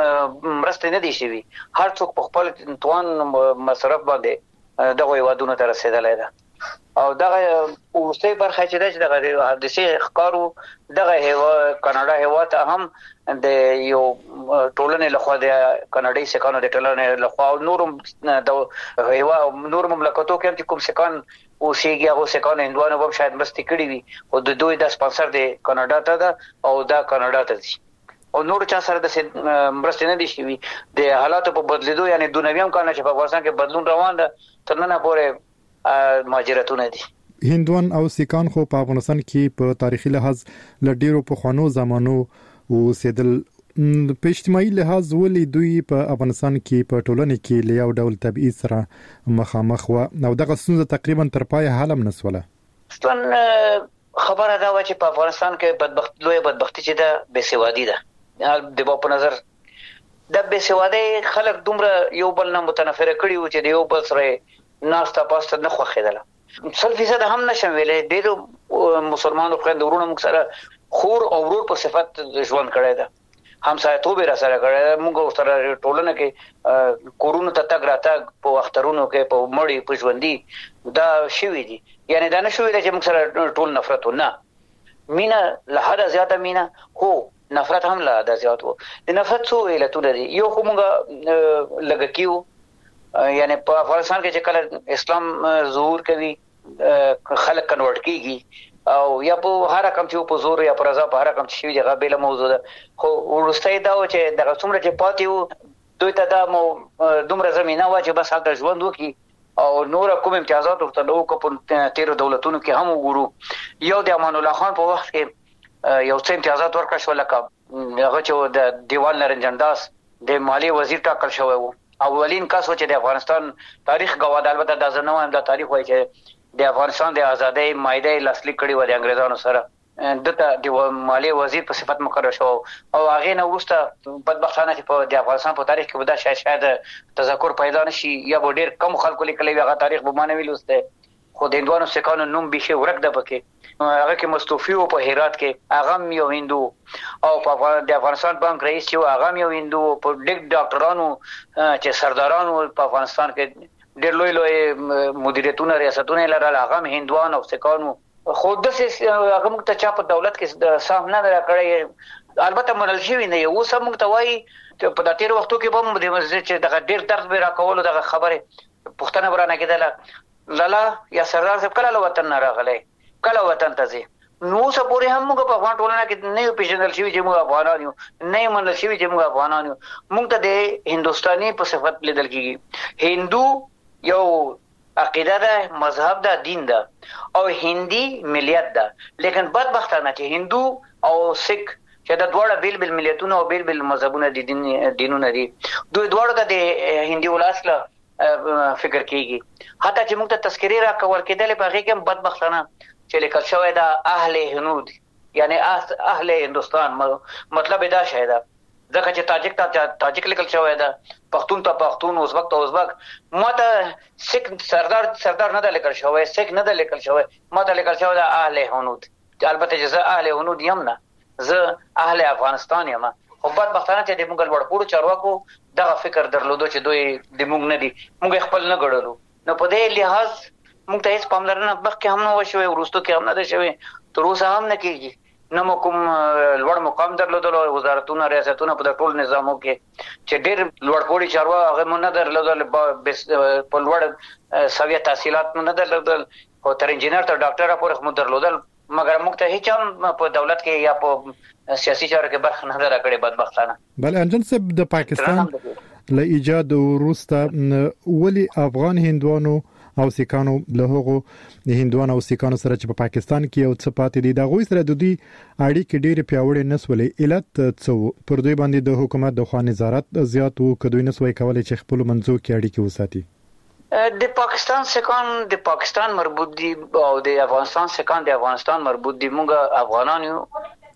مرسته نه دي شوی. هر څوک په خپل توان مصرف باندې دغه هیوادونو ته رسیدلی ده او دغه اوسې برخه چې دغه حادثه ښکارو دغه کاناډا هیواد هم د یو ټولنې لخوا د کاناډایي سکانو د ټولنې لخوا او نورم د هیواد نور مملکتو کې چې کوم سکان اوسېږي هغه سکان هندوانو هم شاید مرستې کړې وي او د دوی د سپانسر د کاناډا ته ده او دا کاناډا ته ځي او نور چا سره د مرستې نه دي شوي. د حالاتو په بدلیدو یعنی دونویم کال چې په افغانستان کې بدلون روان ده تر نن پورې مهاجرتونه دي. هندوان او سیکان خو په افغانستان کې په تاریخي لحاظ لډیرو په خوانو زمانو اوسېدل. په اجتماعي لحاظ ولې دوی په افغانستان کې په ټولنه کې له یو ډول تبعیض سره مخامخ و او دغه ستونزه تقریبا تر پای حل هم نسوله. ستون خبره دا و چې په افغانستان کې لوی بدبختی چې ده بېسوادي ده. د په نظر د بېسوادي خلک دومره یو بل نه متنفره کړي و چې د یو بل سره ناستا پاسته نه خوخیدله 100% هم نشم ویلې ډېر مسلمانانو خويند ورونو موږ سره خور او ورور په صفت ژوند کړی ده همسایتوب را سره کړی موږ سره ټولنه کې کورونو ته تګ راتګ په اخترونو کې په مړی په ژوندۍ دا شوی دي یعنی دا نه شوی چې موږ سره ټول نفرت ونه مینا له حد زیاته مینا هو نفرت هم له حد زیات وو د نفرت څو علتونه دي یو کومه لګکیو یعنی په افغانستان کې چې کله اسلام ظهور کوي خلک کنورټ کیږي او یا په هر رقم چې په زور یا په رضا په هر رقم چې وی دغه بل موضوع ده خو ورستای دا چې دغه څومره چې پاتې وو دوی ته دا دومره زمينه و چې بس هلته ژوند وکړي او نور کوم امتیازات ورته نو کو په 13 دولتونو کې هم وګورو یو د امان الله خان په وخت کې یو څه امتیازات ورکړ شو لکه هغه چې د دیوال نرنجن داس د مالی وزیر ټاکل شوی وو اولین کس و چې د افغانستان تاریخ غوا د البته د ځنو هم د تاریخ وایي چې د افغانستان د ازادۍ مایده لاسلیک کړي و د انګريزانو سره دته د مالی وزیر په صفت مقرر شو او هغه نو وروسته بدبختانه چې په د افغانستان په تاریخ کې ودا شاید تذکر پیدا نشي یا ډېر کم خلکو لیکلي هغه تاریخ به مانه ویلوسته خو د هندوانو سکانو نوم به ورک ده پکې هغه کې مستوفی او په هرات کې هغه یو هندو او په د افغانستان بانک رئیس یو هغه یو هندو په ډیک ډاکټرانو چې سردارانو په افغانستان کې ډېر لوی مدیریتونه ریاستونه لرل هغه هندوان او سکانو خو د هغه موږ ته چا په دولت کې سهم نه راکړی البته منل شوی نه یو سم موږ ته وایي چې په داتیر وختو کې به د مسجد چې دغه ډېر درد به راکول دغه خبره پښتنه برانه کېدله لالا یا سردار صاحب کله وطن نه راغلی کله وطن ته ځي نو سپورې هم موږ په افغان ټولنه کې نه پیژندل شوی چې موږ افغانان یو نه منل شوی چې موږ افغانان یو موږ ته د هندستاني په صفت لیدل کیږي هندو یو عقیده ده مذهب ده دین ده او هندي ملیت ده لیکن بدبختانه چې هندو او سکھ چې د دوړه بیل ملیتونه او بیل مذهبونه دي دینونه دي دوی دوړه د هندي ولاسله فکر کیږي حتی چې موږ ته تذکری را کول کېدل په هغه کې بدبختانه چې لیکل شوی دا اهل هنود یعنی اهل هندستان مطلب دا شاید ځکه چې تاجک ته تاجک لیکل شوی دا پښتون ته پښتون ازبک ته ازبک ماته سکھ سردار نه لیکل شوی سکھ نه لیکل شوی ماته لیکل شوی دا اهل هنود البته جزاء اهل هنود یم نه زه اهل افغانستان یم خو بدبختانه چې د موږ لوړپوړو چارواکو دغه فکر درلودو چې دوی د موږ نه دي موږ خپل نه ګڼلو نو په دې لحاظ موږ ته هیڅ پاملرنه مخکې هم نه وشوي وروسته کې هم نه ده شوي تر اوسه هم نه کېږي نو مو کوم لوړ مقام درلودلو وزارتونه ریاستونه په ټول نظامو کې چې ډېر لوړپوړي چارواکي هغه مونږ نه درلودل په لوړ سویه تحصیلات نه درلودل او تر انجینر تر ډاکټر پورې مو درلودل مګر موږ ته هیڅ هم په دولت کې یا په سیاسي چارو کې برخه نه درکړې بدبختانه بل انجن صاحب د پاکستان له ایجاد وروسته ولی افغان هندوانو او سیکانو له هغو د هندوانو او سیکانو سره چې په پاکستان کې یو څه پاتې دي دا غوي سره د دوی اړیکې ډېر پیاوړې نسولې علت څه پر دوی باندې د حکومت د خوا نظارت زیات وو کدوې نسوي کولای چې خپل منځو کې اړیکې وساتي د پاکستان سیکان د پاکستان مربوط دي او د افغانستان سیکان د افغانستان مربوط دي موږ افغانان یو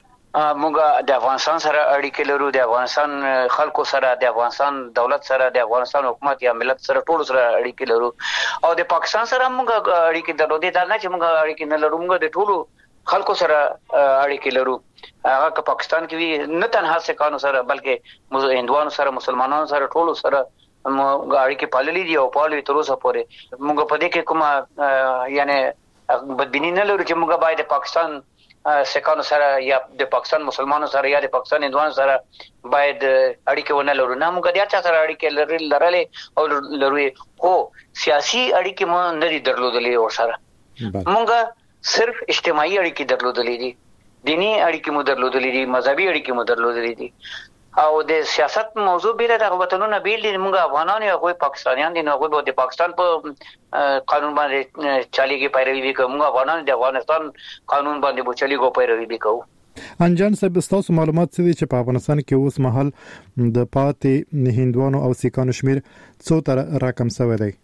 موږ د افغانستان سره اړیکې لرو د افغانستان خلکو سره د افغانستان دولت سره د افغانستان حکومت یا ملت سره ټول سره اړیکې لرو او د پاکستان سره موږ اړیکې درلودې دا نه چې موږ اړیکې نه لرو موږ د ټولو خلکو سره اړیکې لرو هغه که پاکستان کې وي نه تنها سیکانو سره بلکې هندوانو سره مسلمانانو سره ټول سره موږ اړیکې پاللې دي او پالو تر اوسه پورې موږ په دې کې کومه یعنی بدبینی نه لرو چې موږ باید پاکستان سیکانو سره یا د پاکستان مسلمانانو سره یا د پاکستان هندوانو سره باید اړیکې ونه لرو نه موږ د هغه سره اړیکې لرلې او لرو خو سیاسي اړیکې مو نه دي درلودلې او سره موږ صرف اجتماعي اړیکې درلودلې دي دینی اړیکې مو درلودلې دي مذهبي اړیکې مو درلودلې دي او د سیاست موضوع بیره د وطنونو بیل دي موږ افغانان یو غوي پاکستانیان دي نو غوي د پاکستان په قانون باندې چاليږي پیروي کوي موږ افغانان د افغانستان قانون باندې په چاليږي پیروي کوو انجان صاحب تاسو معلومات څه دي چې په افغانستان کې اوس مهال د پاتې هندوانو او سیکانو شمیر څو تر رقم شوی دی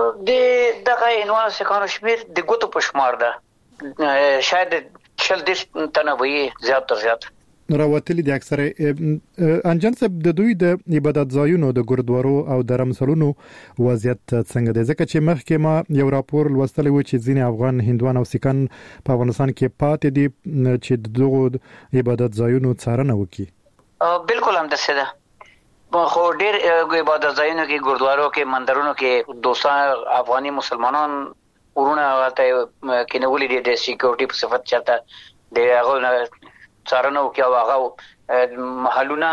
د دغه هندوانو سیکانو شمیر د ګوتو په شمار ده شاید 40 تنه وي زیات تر زیات راوتلی د اکثره انجن صاحب د دوی د عبادت ځایونو د ګوردوارو او د رمسلونو وضعیت څنګه دی ځکه چې مخکې ما یو راپور لوستلی و چې ځینې افغان هندوان او سیکان په افغانستان کې پاتې دي چې دغه عبادت ځایونو څارنه وکړي بالکل هم دسه ده خو ډېر عبادت ځایونو کې ګوردوارو کې مندرونو کې دوستان افغاني مسلمانان ورونه ته کینولې دي د سکیورټي په صفت چاته د هغه څارنه او کې هغه محلونه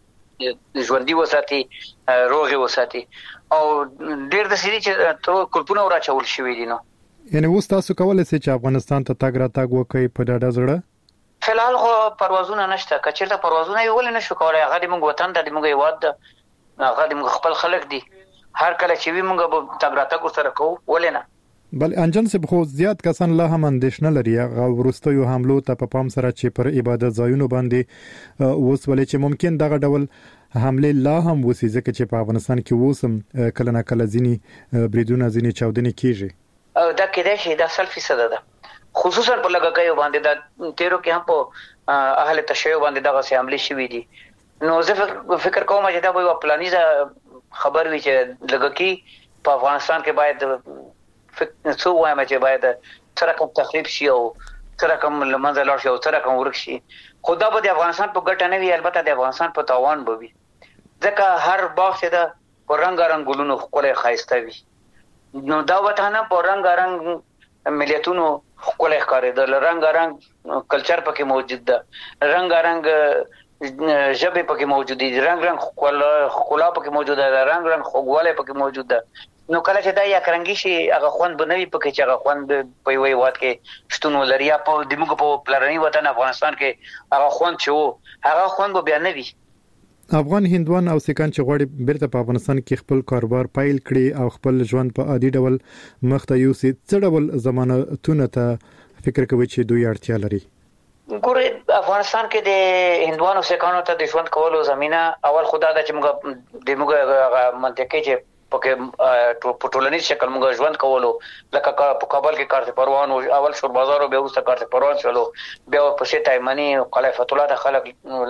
ژوندۍ وساتي روغي وساتي او ډېر د سړي چې تر کلپونه راچول شوې دي نو یعنی اوس تاسو کولای شئ چې افغانستان ته تاګ راتګ وکړئ په ډاډه زړه فلحال خو پروازونه نشته کچېرته پروازونه یې ولې نشو کولای هغه د موږ وطن د موږ هیواد هغه د موږ خپل خلک دي هر کله چې وي موږ به تاګ راتګ سره کوو ولې نه بل انجن صاحب خو زیات کسان لا هم اندېښنه لري هغه ورستیو حملو ته په پام سره چې پر عبادت ځایونو باندې اوس ولې چې ممکن دغه ډول حمله لا هم وسی ځکه چې په افغانستان کې وسم کله نه کله ځینی بریدونه ځینی چاودنې کیږي دا کېدای شي دا 100% ده خصوصا په لګکایو باندې دا تیرو کې هم په اهل تشیع باندې دغه سي حمله شوې دي نو زه فکر کوم چې دا به پلانیزه خبر وي چې لګکی په افغانستان کې باید څو وایم چې باید سره کوم تخریب شي او سره کوم لمنځه لاړ شي او سره کوم ورک شي خدا به د افغانستان په ګټه نه وي البته د افغانستان په تاوان به وي ځکه هر باغ چې دا په رنگارنګ ګلونو خپل خایسته وي نو دا وطن په رنگارنګ ملیتونو خپل ښکارېدل رنگارنګ کلچر پکې موجود ده رنگارنګ ژبه پکې موجود دي رنگ خلا پکې موجود ده رنگ خوګواله پکې موجود ده نو کله چې دا یا کرنګي شي هغه خوند بنوي پکې چې هغه خوند په وی وات کې شتون ولري په دموږ په پلرني وطن افغانستان کې هغه خوند چې هغه خوند به بیان وي افغان هندوان او سیکان چې غواړي بیرته په افغانستان کې خپل کاروبار پایل کړي او خپل ژوند په عادي ډول مخته یوسي څه ډول ضمانتونه ته فکر کوي چې دوی اړتیا لري ګوره افغانستان کې د هندوانو سیکانو ته د ژوند کولو زمينه اول خدا د چې موږ د موږ منطقې چې په ټولنیز شکل موږ ژوند کولو لکه په کابل کې کارته پروان او اول شور بازار او به اوسه کارته پروان شلو بیا په شي تایمنی او خلیفۃ الله د خلک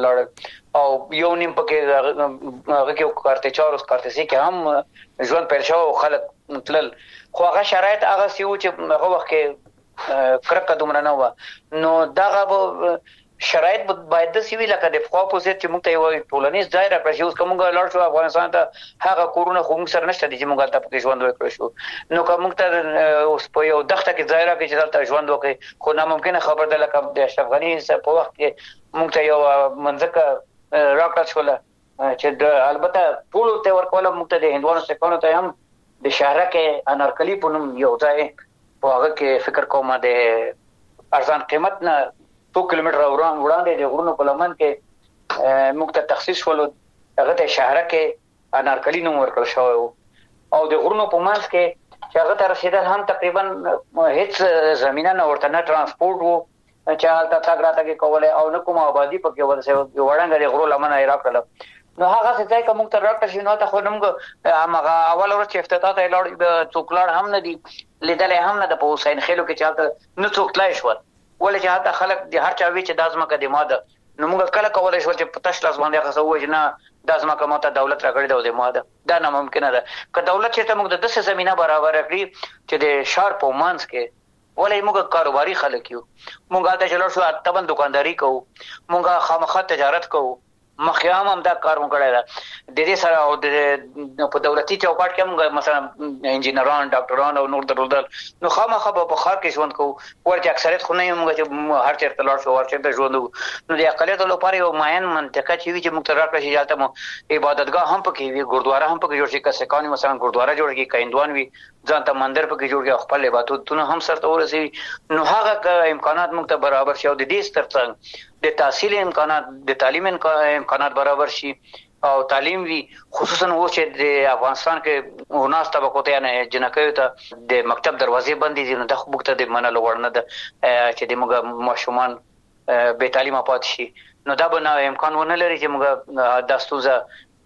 لړ او یو نیم پکې هغه کې کارته چارس کارته سي کې هم ژوند پر شو خلک تل خو هغه شرایط هغه سيو چې هغه وخت کې کرکه دومره نه و نو دغه شرایط باید د سیوی لکه د فقو په څیر چې موږ ته یو ټولنیز ځای راکړی شي. اوس کومه لړ شو افغانستان ته هغه کورونه خو موږ سره نشته دي چې موږ ته پکې ژوند وکړو شو. نو کوم ته اوس په یو دغه کې ځای راکړي چې دلته ژوند وکړي خو ناممکنه خبر ده. لکه د اشرف غنی په وخت کې موږ ته یو منځکه راکړل شو چې البته ټول ته ورکول. موږ ته د هندوانو سکانو ته هم د شهره کې انارکلی په نوم یو ځای په هغه کې فکر کوم د ارزان قیمت نه 2 کیلومتر وړاندې د غرونو په لمن کې موږ ته تخصیص شول. هغه ته شهره کې انارکلی نوم ورکړل شو او د غرونو په منځ کې چې هغه ته رسیدل هم تقریبا هیڅ زمينه نه ورته نه ترانسپورت وو چې حالت تاګ راته کوله او نه کوم آبادی پکې ورسې یو وړاندې د غرو لمن یې راکړل. نو هغه څه ځای کوم تر راکړل شي نو ته خو نوم هغه اول ورځ چې افتتاح ته لاړ څوکلار هم نه دي لیدل هم نه د په حسین خېلو کې چاته نه څوکلای شو ولې چې هغه خلک د هر چا وی چې دازمه کې د ماده نو موږ کله کولای شو چې پتاش لاس باندې هغه سوې نه دازمه کومه ته دولت راغړي د ماده دا نه ممکنه ده. که دولت چې ته موږ د 10 زمينه برابر کړی چې د شهر په مانس کې ولې موږ کاروباري خلک یو موږ ته چلو شو اتبن دکانداری کوو موږ خامخا تجارت کوو مخیام هم دا کار وکړای دا د دې سره او د په دولتي چوکاټ کې موږ مثلا انجینران ډاکټران او نور درلودل نو خامخا په خار کې ژوند کوو ورته اکثریت خو نه موږ چې هر چیرته لاړ شو هر چیرته ژوند نو د اقلیت لپاره یو معین منطقه چې وي چې موږ تر راکړی چې جاته مو عبادتګاه هم پکې وي ګوردواره هم پکې جوړ شي که سکانی مثلا ګوردواره جوړ کی کیندوان وي ځان ته مندر پکې جوړ کی خپل عبادتونه هم سره ورسي نو هغه امکانات موږ ته برابر شي او د دې سترڅنګ د تحصیل امکانات د تعلیم امکانات برابر شي او تعلیم وی خصوصا و چې د افغانستان کې وناس طبقو ته نه جنکیو ته د مکتب دروازې بندې دي نو د خو ته د منلو ورنه ده چې د موږ ماشومان به تعلیم پات شي نو دا به امکان ونه لري چې موږ د ستوزه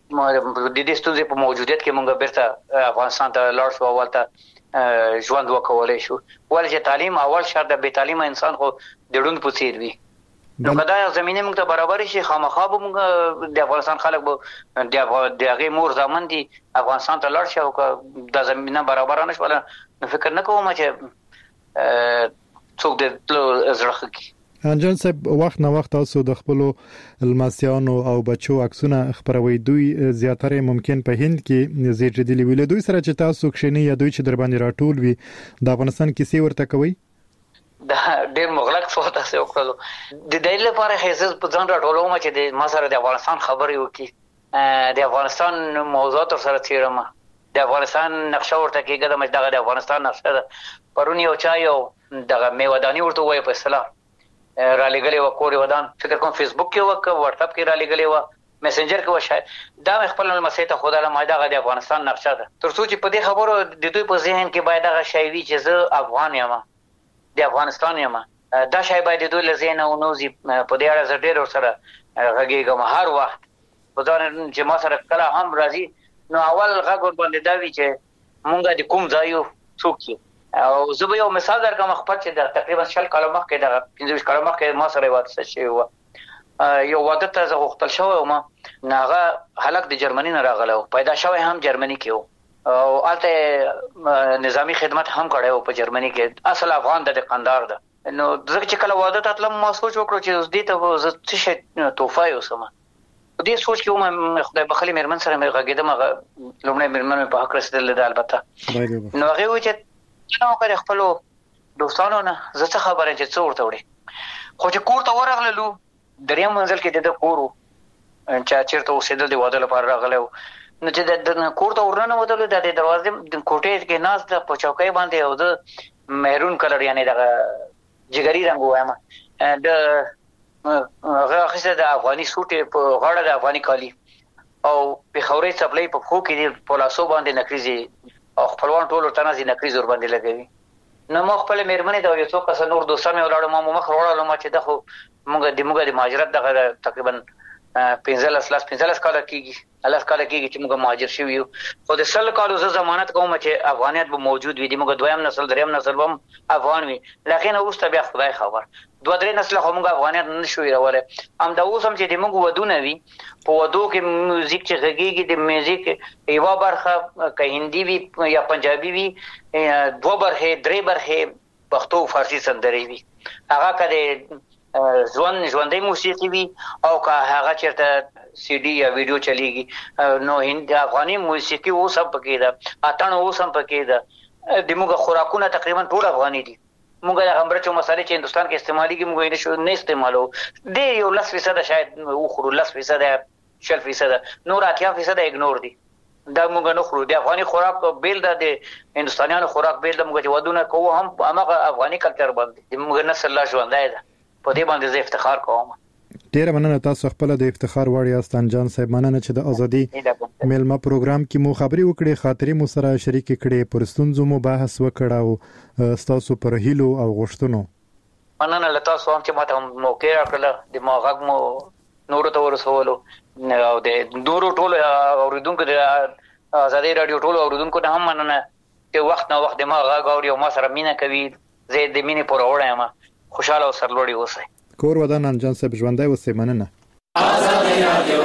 د دې ستوزه په موجودیت کې موږ بیرته افغانستان ته لاړ شو او ولته ژوند وکولای شو ولې چې تعلیم اول شرط د بې تعلیم انسان خو د ډون په څیر وي نو کدا زمينه موږ ته برابر شي خامخا به موږ د افغانستان خلک به د هغه مور ځامن دي افغانستان ته لاړ شي او د زمينه برابر نه شول نو فکر نه کوم چې څوک د زړه کې انجن صاحب وخت نه وخت تاسو د خپل الماسیانو او بچو عکسونه خبروي دوی زیاتره ممکن په هند کې زیاتېدلی ویل دوی سره چې تاسو کښنی یا دوی چې در باندې راټول وي د افغانستان کیسې ورته کوي دا ډېر مغلق څه تاسو وکړو د دې لپاره هیڅ په ځان راټولوم چې د ما سره د افغانستان خبرې وکړي د افغانستان موضوعات سره تیرمه د افغانستان نقشه ورته کېږي د افغانستان نقشه ده پرونی او چا یو دغه میوادانی ورته وای په اصطلاح را لګلې و کورې ودان فکر کوم فیسبوک کې وک واتس اپ کې را لګلې و میسنجر کې و شاید دا خپل مسئله ته خدای له ماده د افغانستان نقشه ده ترڅو چې په دې خبرو د دوی په ذهن کې باید هغه شی وي چې زه افغان یم د افغانستان یم دا شی باید د دوی له ذهن او نوزي په دې اړه زه ډېر سره غږیږم هر وخت په ځان چې ما سره کله هم راځي نو اول غږ ور باندې دا وی چې مونږ د کوم ځای یو څوک او زه به یو مثال درکوم خپل چې د تقریبا 40 کال مخکې د 15 کال مخکې ما سره واده شوی و یو واده ته زه غوښتل شو ما ناغه هلک د جرمني نه راغله پیدا شوی هم جرمني کې و او الته نظامی خدمت هم کړو په جرمني کې اصل افغان د قندار ده نو ځکه چې کله واده ته تلم ما سوچ وکړو چې اوس دې ته څه شي توفه یو سم دې سوچ کې ما خدای بخلي مېرمن سره مې غږیدم لومړی مېرمن په حق رسیدل ده البته نو هغه و چې نو کړ خپل دوستانو نه زه څه خبره چې څو ورته وړي خو چې کور ته ورغللو دریم منزل کې د کورو چې چیرته اوسېدل دی واده لپاره راغلو نو چې د کور ته ورننه ودل د دروازې د کوټې کې ناز د پچوکۍ باندې او د مهرون کلر یعنی د جګری رنگ وایم د هغه خسته د افغاني سوټ په غاړه د افغاني کالی او په خوري چپلې په خو کې د پولاسو باندې نکریزي او خپلوان ټول تنازي نکریز ور باندې لګوي نو مخ په مېرمنې دا یو څو کس نور دوستانه ولاړو ما مخ وړاله ما چې دغه موږ د مهاجرت دغه تقریبا 15 کال کېږي چې موږ مهاجر شوی یو خو د سل کالو ضمانت کوم چې افغانیت به موجود وي د موږ دویم نسل دریم نسل هم افغان وي لکه نو اوس بیا خدای خبر دوه درې نسل هم موږ افغانیت نشوي راوړل هم دا اوس هم چې د موږ ودونه وي په ودو کې میوزیک چې غږیږي د میوزیک یو برخه که هندي وي یا پنجابي وي دوه برخه درې برخه پښتو فارسی سندري وي هغه کده ژوندۍ موسیقي وي او که هغه چیرته سی ډي یا ویډیو چلیږي نو هند افغاني موسیقي اوس هم پکې ده اتڼ اوس هم پکې ده د موږ خوراکونه تقریبا ټول افغاني دي موږ د همرچو مسالې چې هندستان کې استعماليږي موږ نه استعمالو د یو 10% شاید وخورو 10% 40% نور 80% اګنور دي دا موږ نه خورو د افغاني خوراک بیل د هندستانیانو خوراک بیل د موږ ودونه کوو هم هغه افغاني کلچر باندې موږ نسل لا ژوندای ده په دې باندې زه افتخار کوم. ډیر مننه تاسو خپل د افتخار وړ یاست انجان صاحب مننه چې د ازادي میلمه پروګرام کې مو خبري وکړې خاطرې مو سره شریک کړې پرستونزو مو بحث وکړ او تاسو پر هیلو او غوښتنو مننه له تاسو هم چې ماته موقع راکړه د ماغه مو نور ته ورسولو او د نورو ټولو اوریدونکو د ازادي رادیو ټولو اوریدونکو ته هم مننه چې وخت نه وخت د ماغه غوړي او ما سره مینه کوي زه د مینې پر وړاندې ما خوشاله او سرلوړي اوسئ. کور ودان انجان صاحب ژوندۍ اوسئ مننه. ازادي رادیو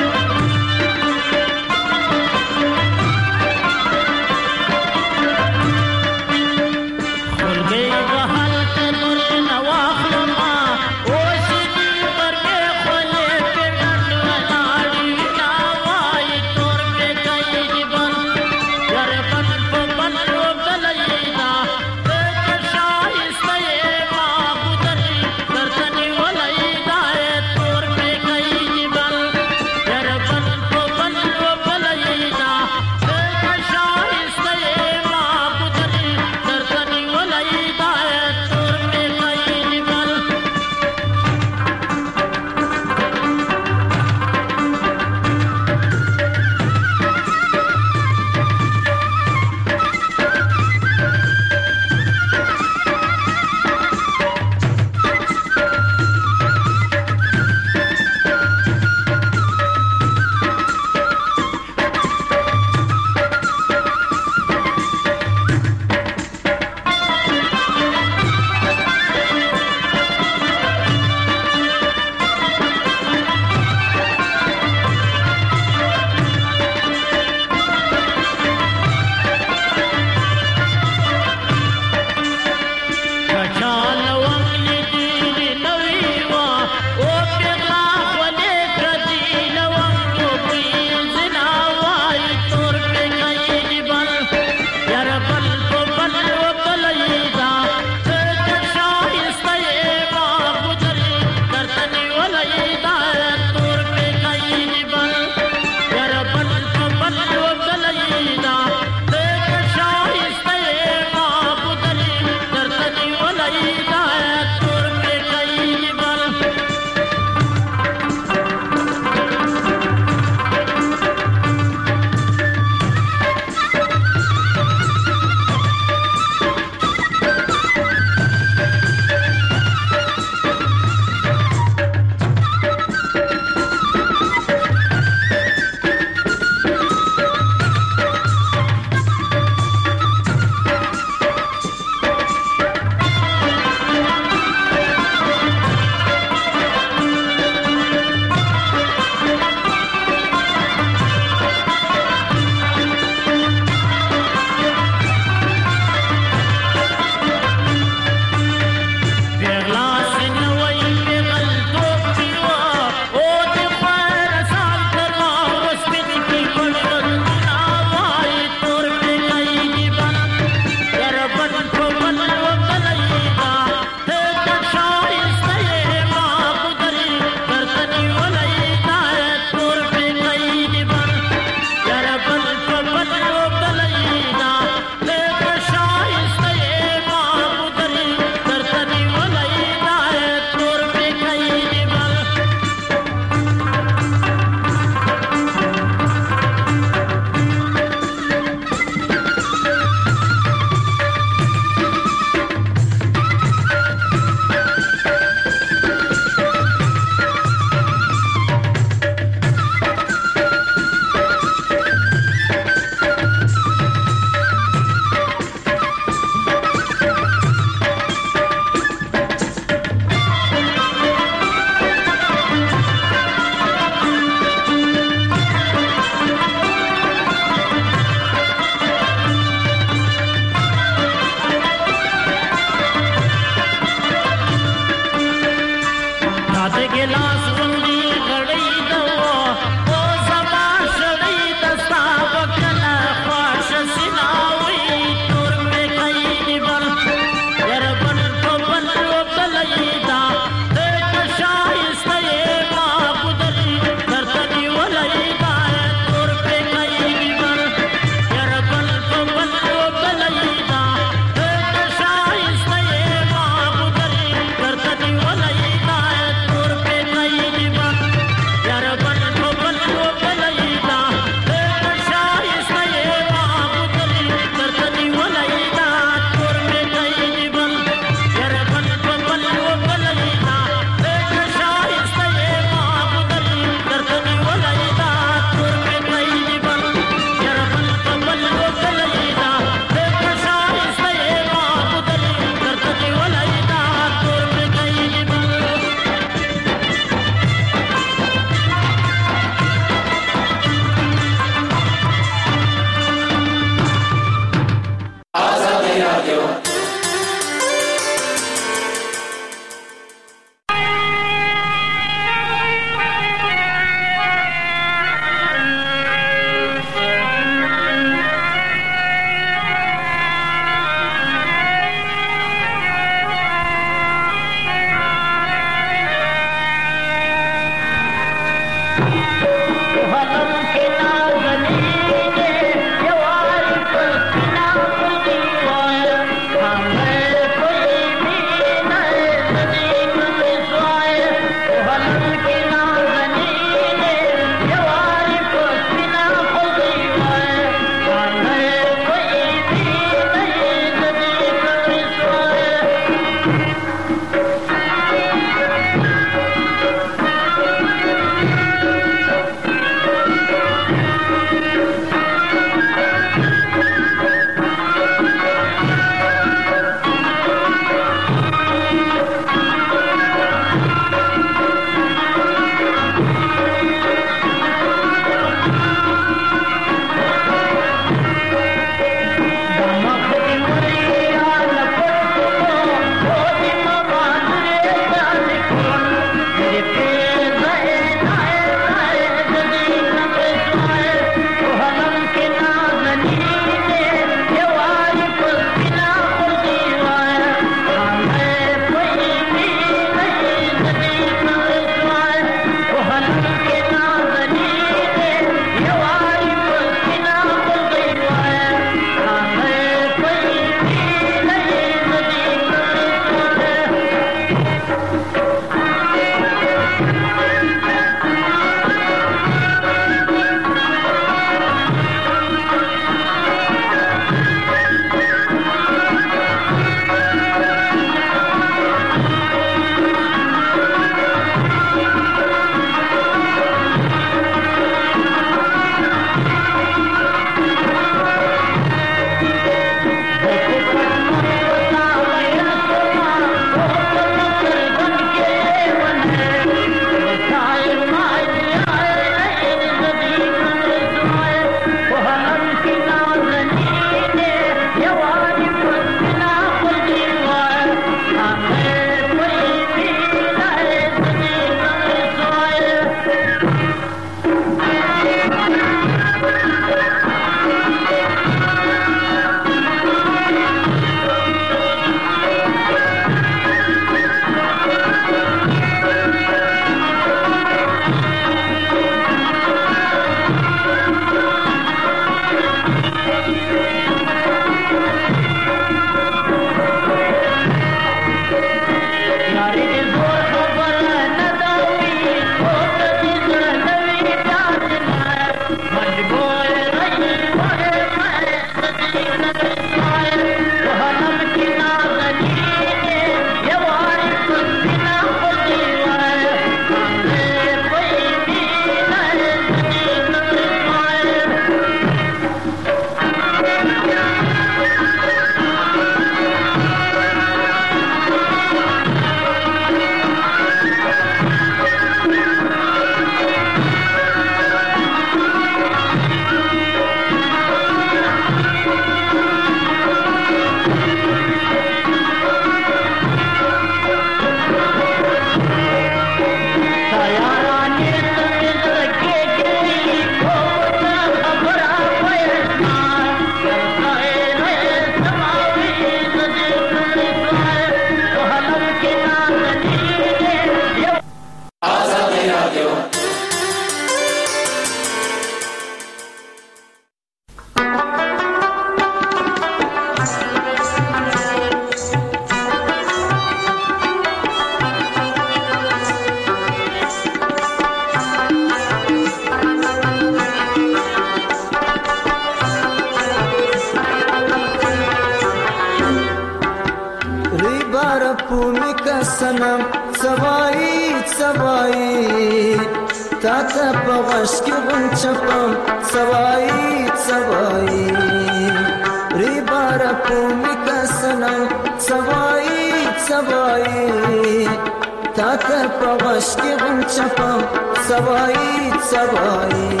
سنم سوایی سوایی تا تا پغش کی غن چپم سوایی سوایی ری بار پومی کا سنم سوایی سوایی تا تا پغش کی غن چپم سوایی سوایی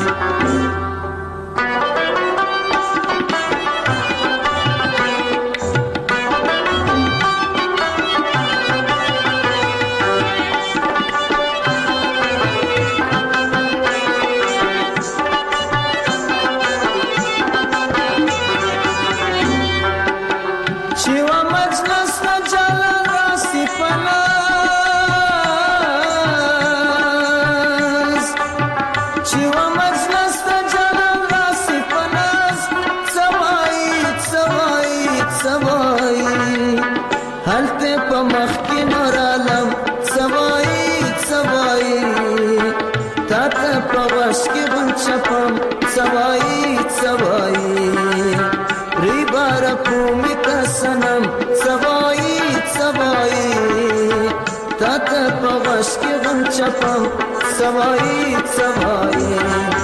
سوایی سوایی ری بار پومی کا سنم سوایی سوایی تا تا پغش کی غم چپم سوایی سوایی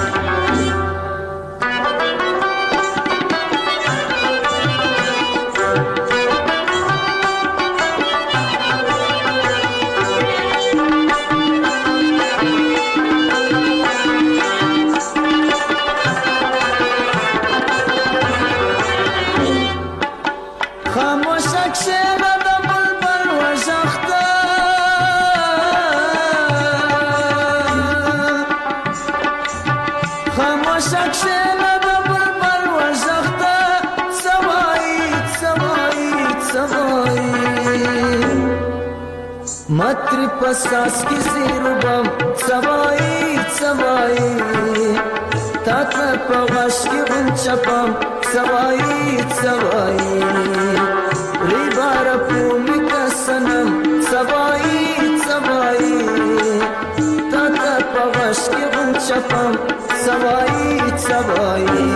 متری پساس کی زیروبم سوایی سوایی تا تا پغش کی غن چپم سوایی سوایی ری بار پومی کا سنم سوایی سوایی تا تا پغش کی غن چپم سوایی سوایی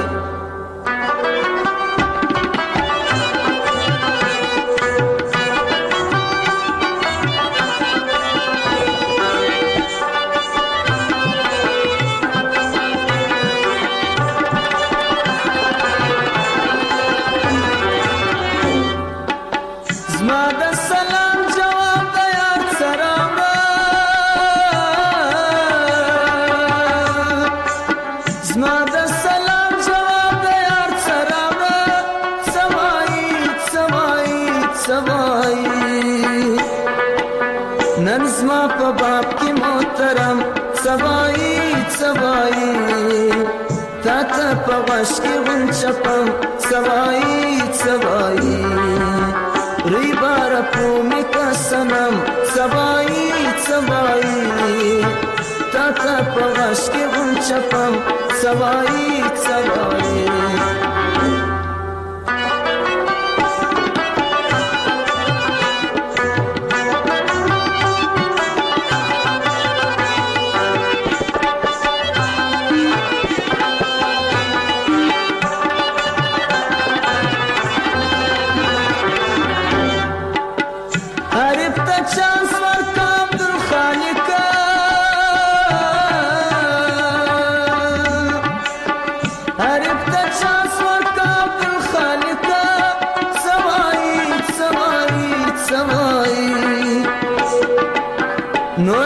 ننزما په باب کی محترم سوایی سوایی تا تا پغش کی غن چپم سوایی سوایی ری بار پومی کا سنم سوایی سوایی تا تا پغش کی غن چپم سوایی سوایی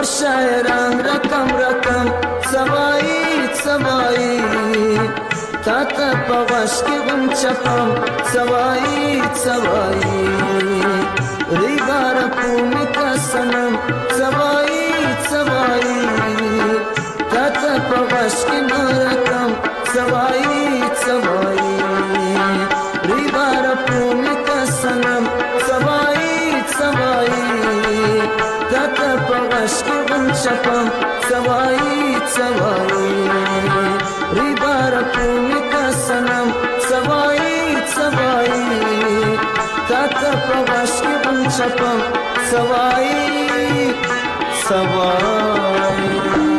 شاعران رقم رقم سوایی سوایی تا تا پغش کی غم چپم سوایی سوایی ریبار پومی کا سنم سوایی سوایی تا تا پغش کی نورکم سوایی سوایی ریبار پومی کا سنم سوایی سوایی تا تا پغش کی غم چپم سوایی سوایی ریبار پومی کا سنم سوایی سوایی تا تا پغش کی غم چپم سوایی سوایی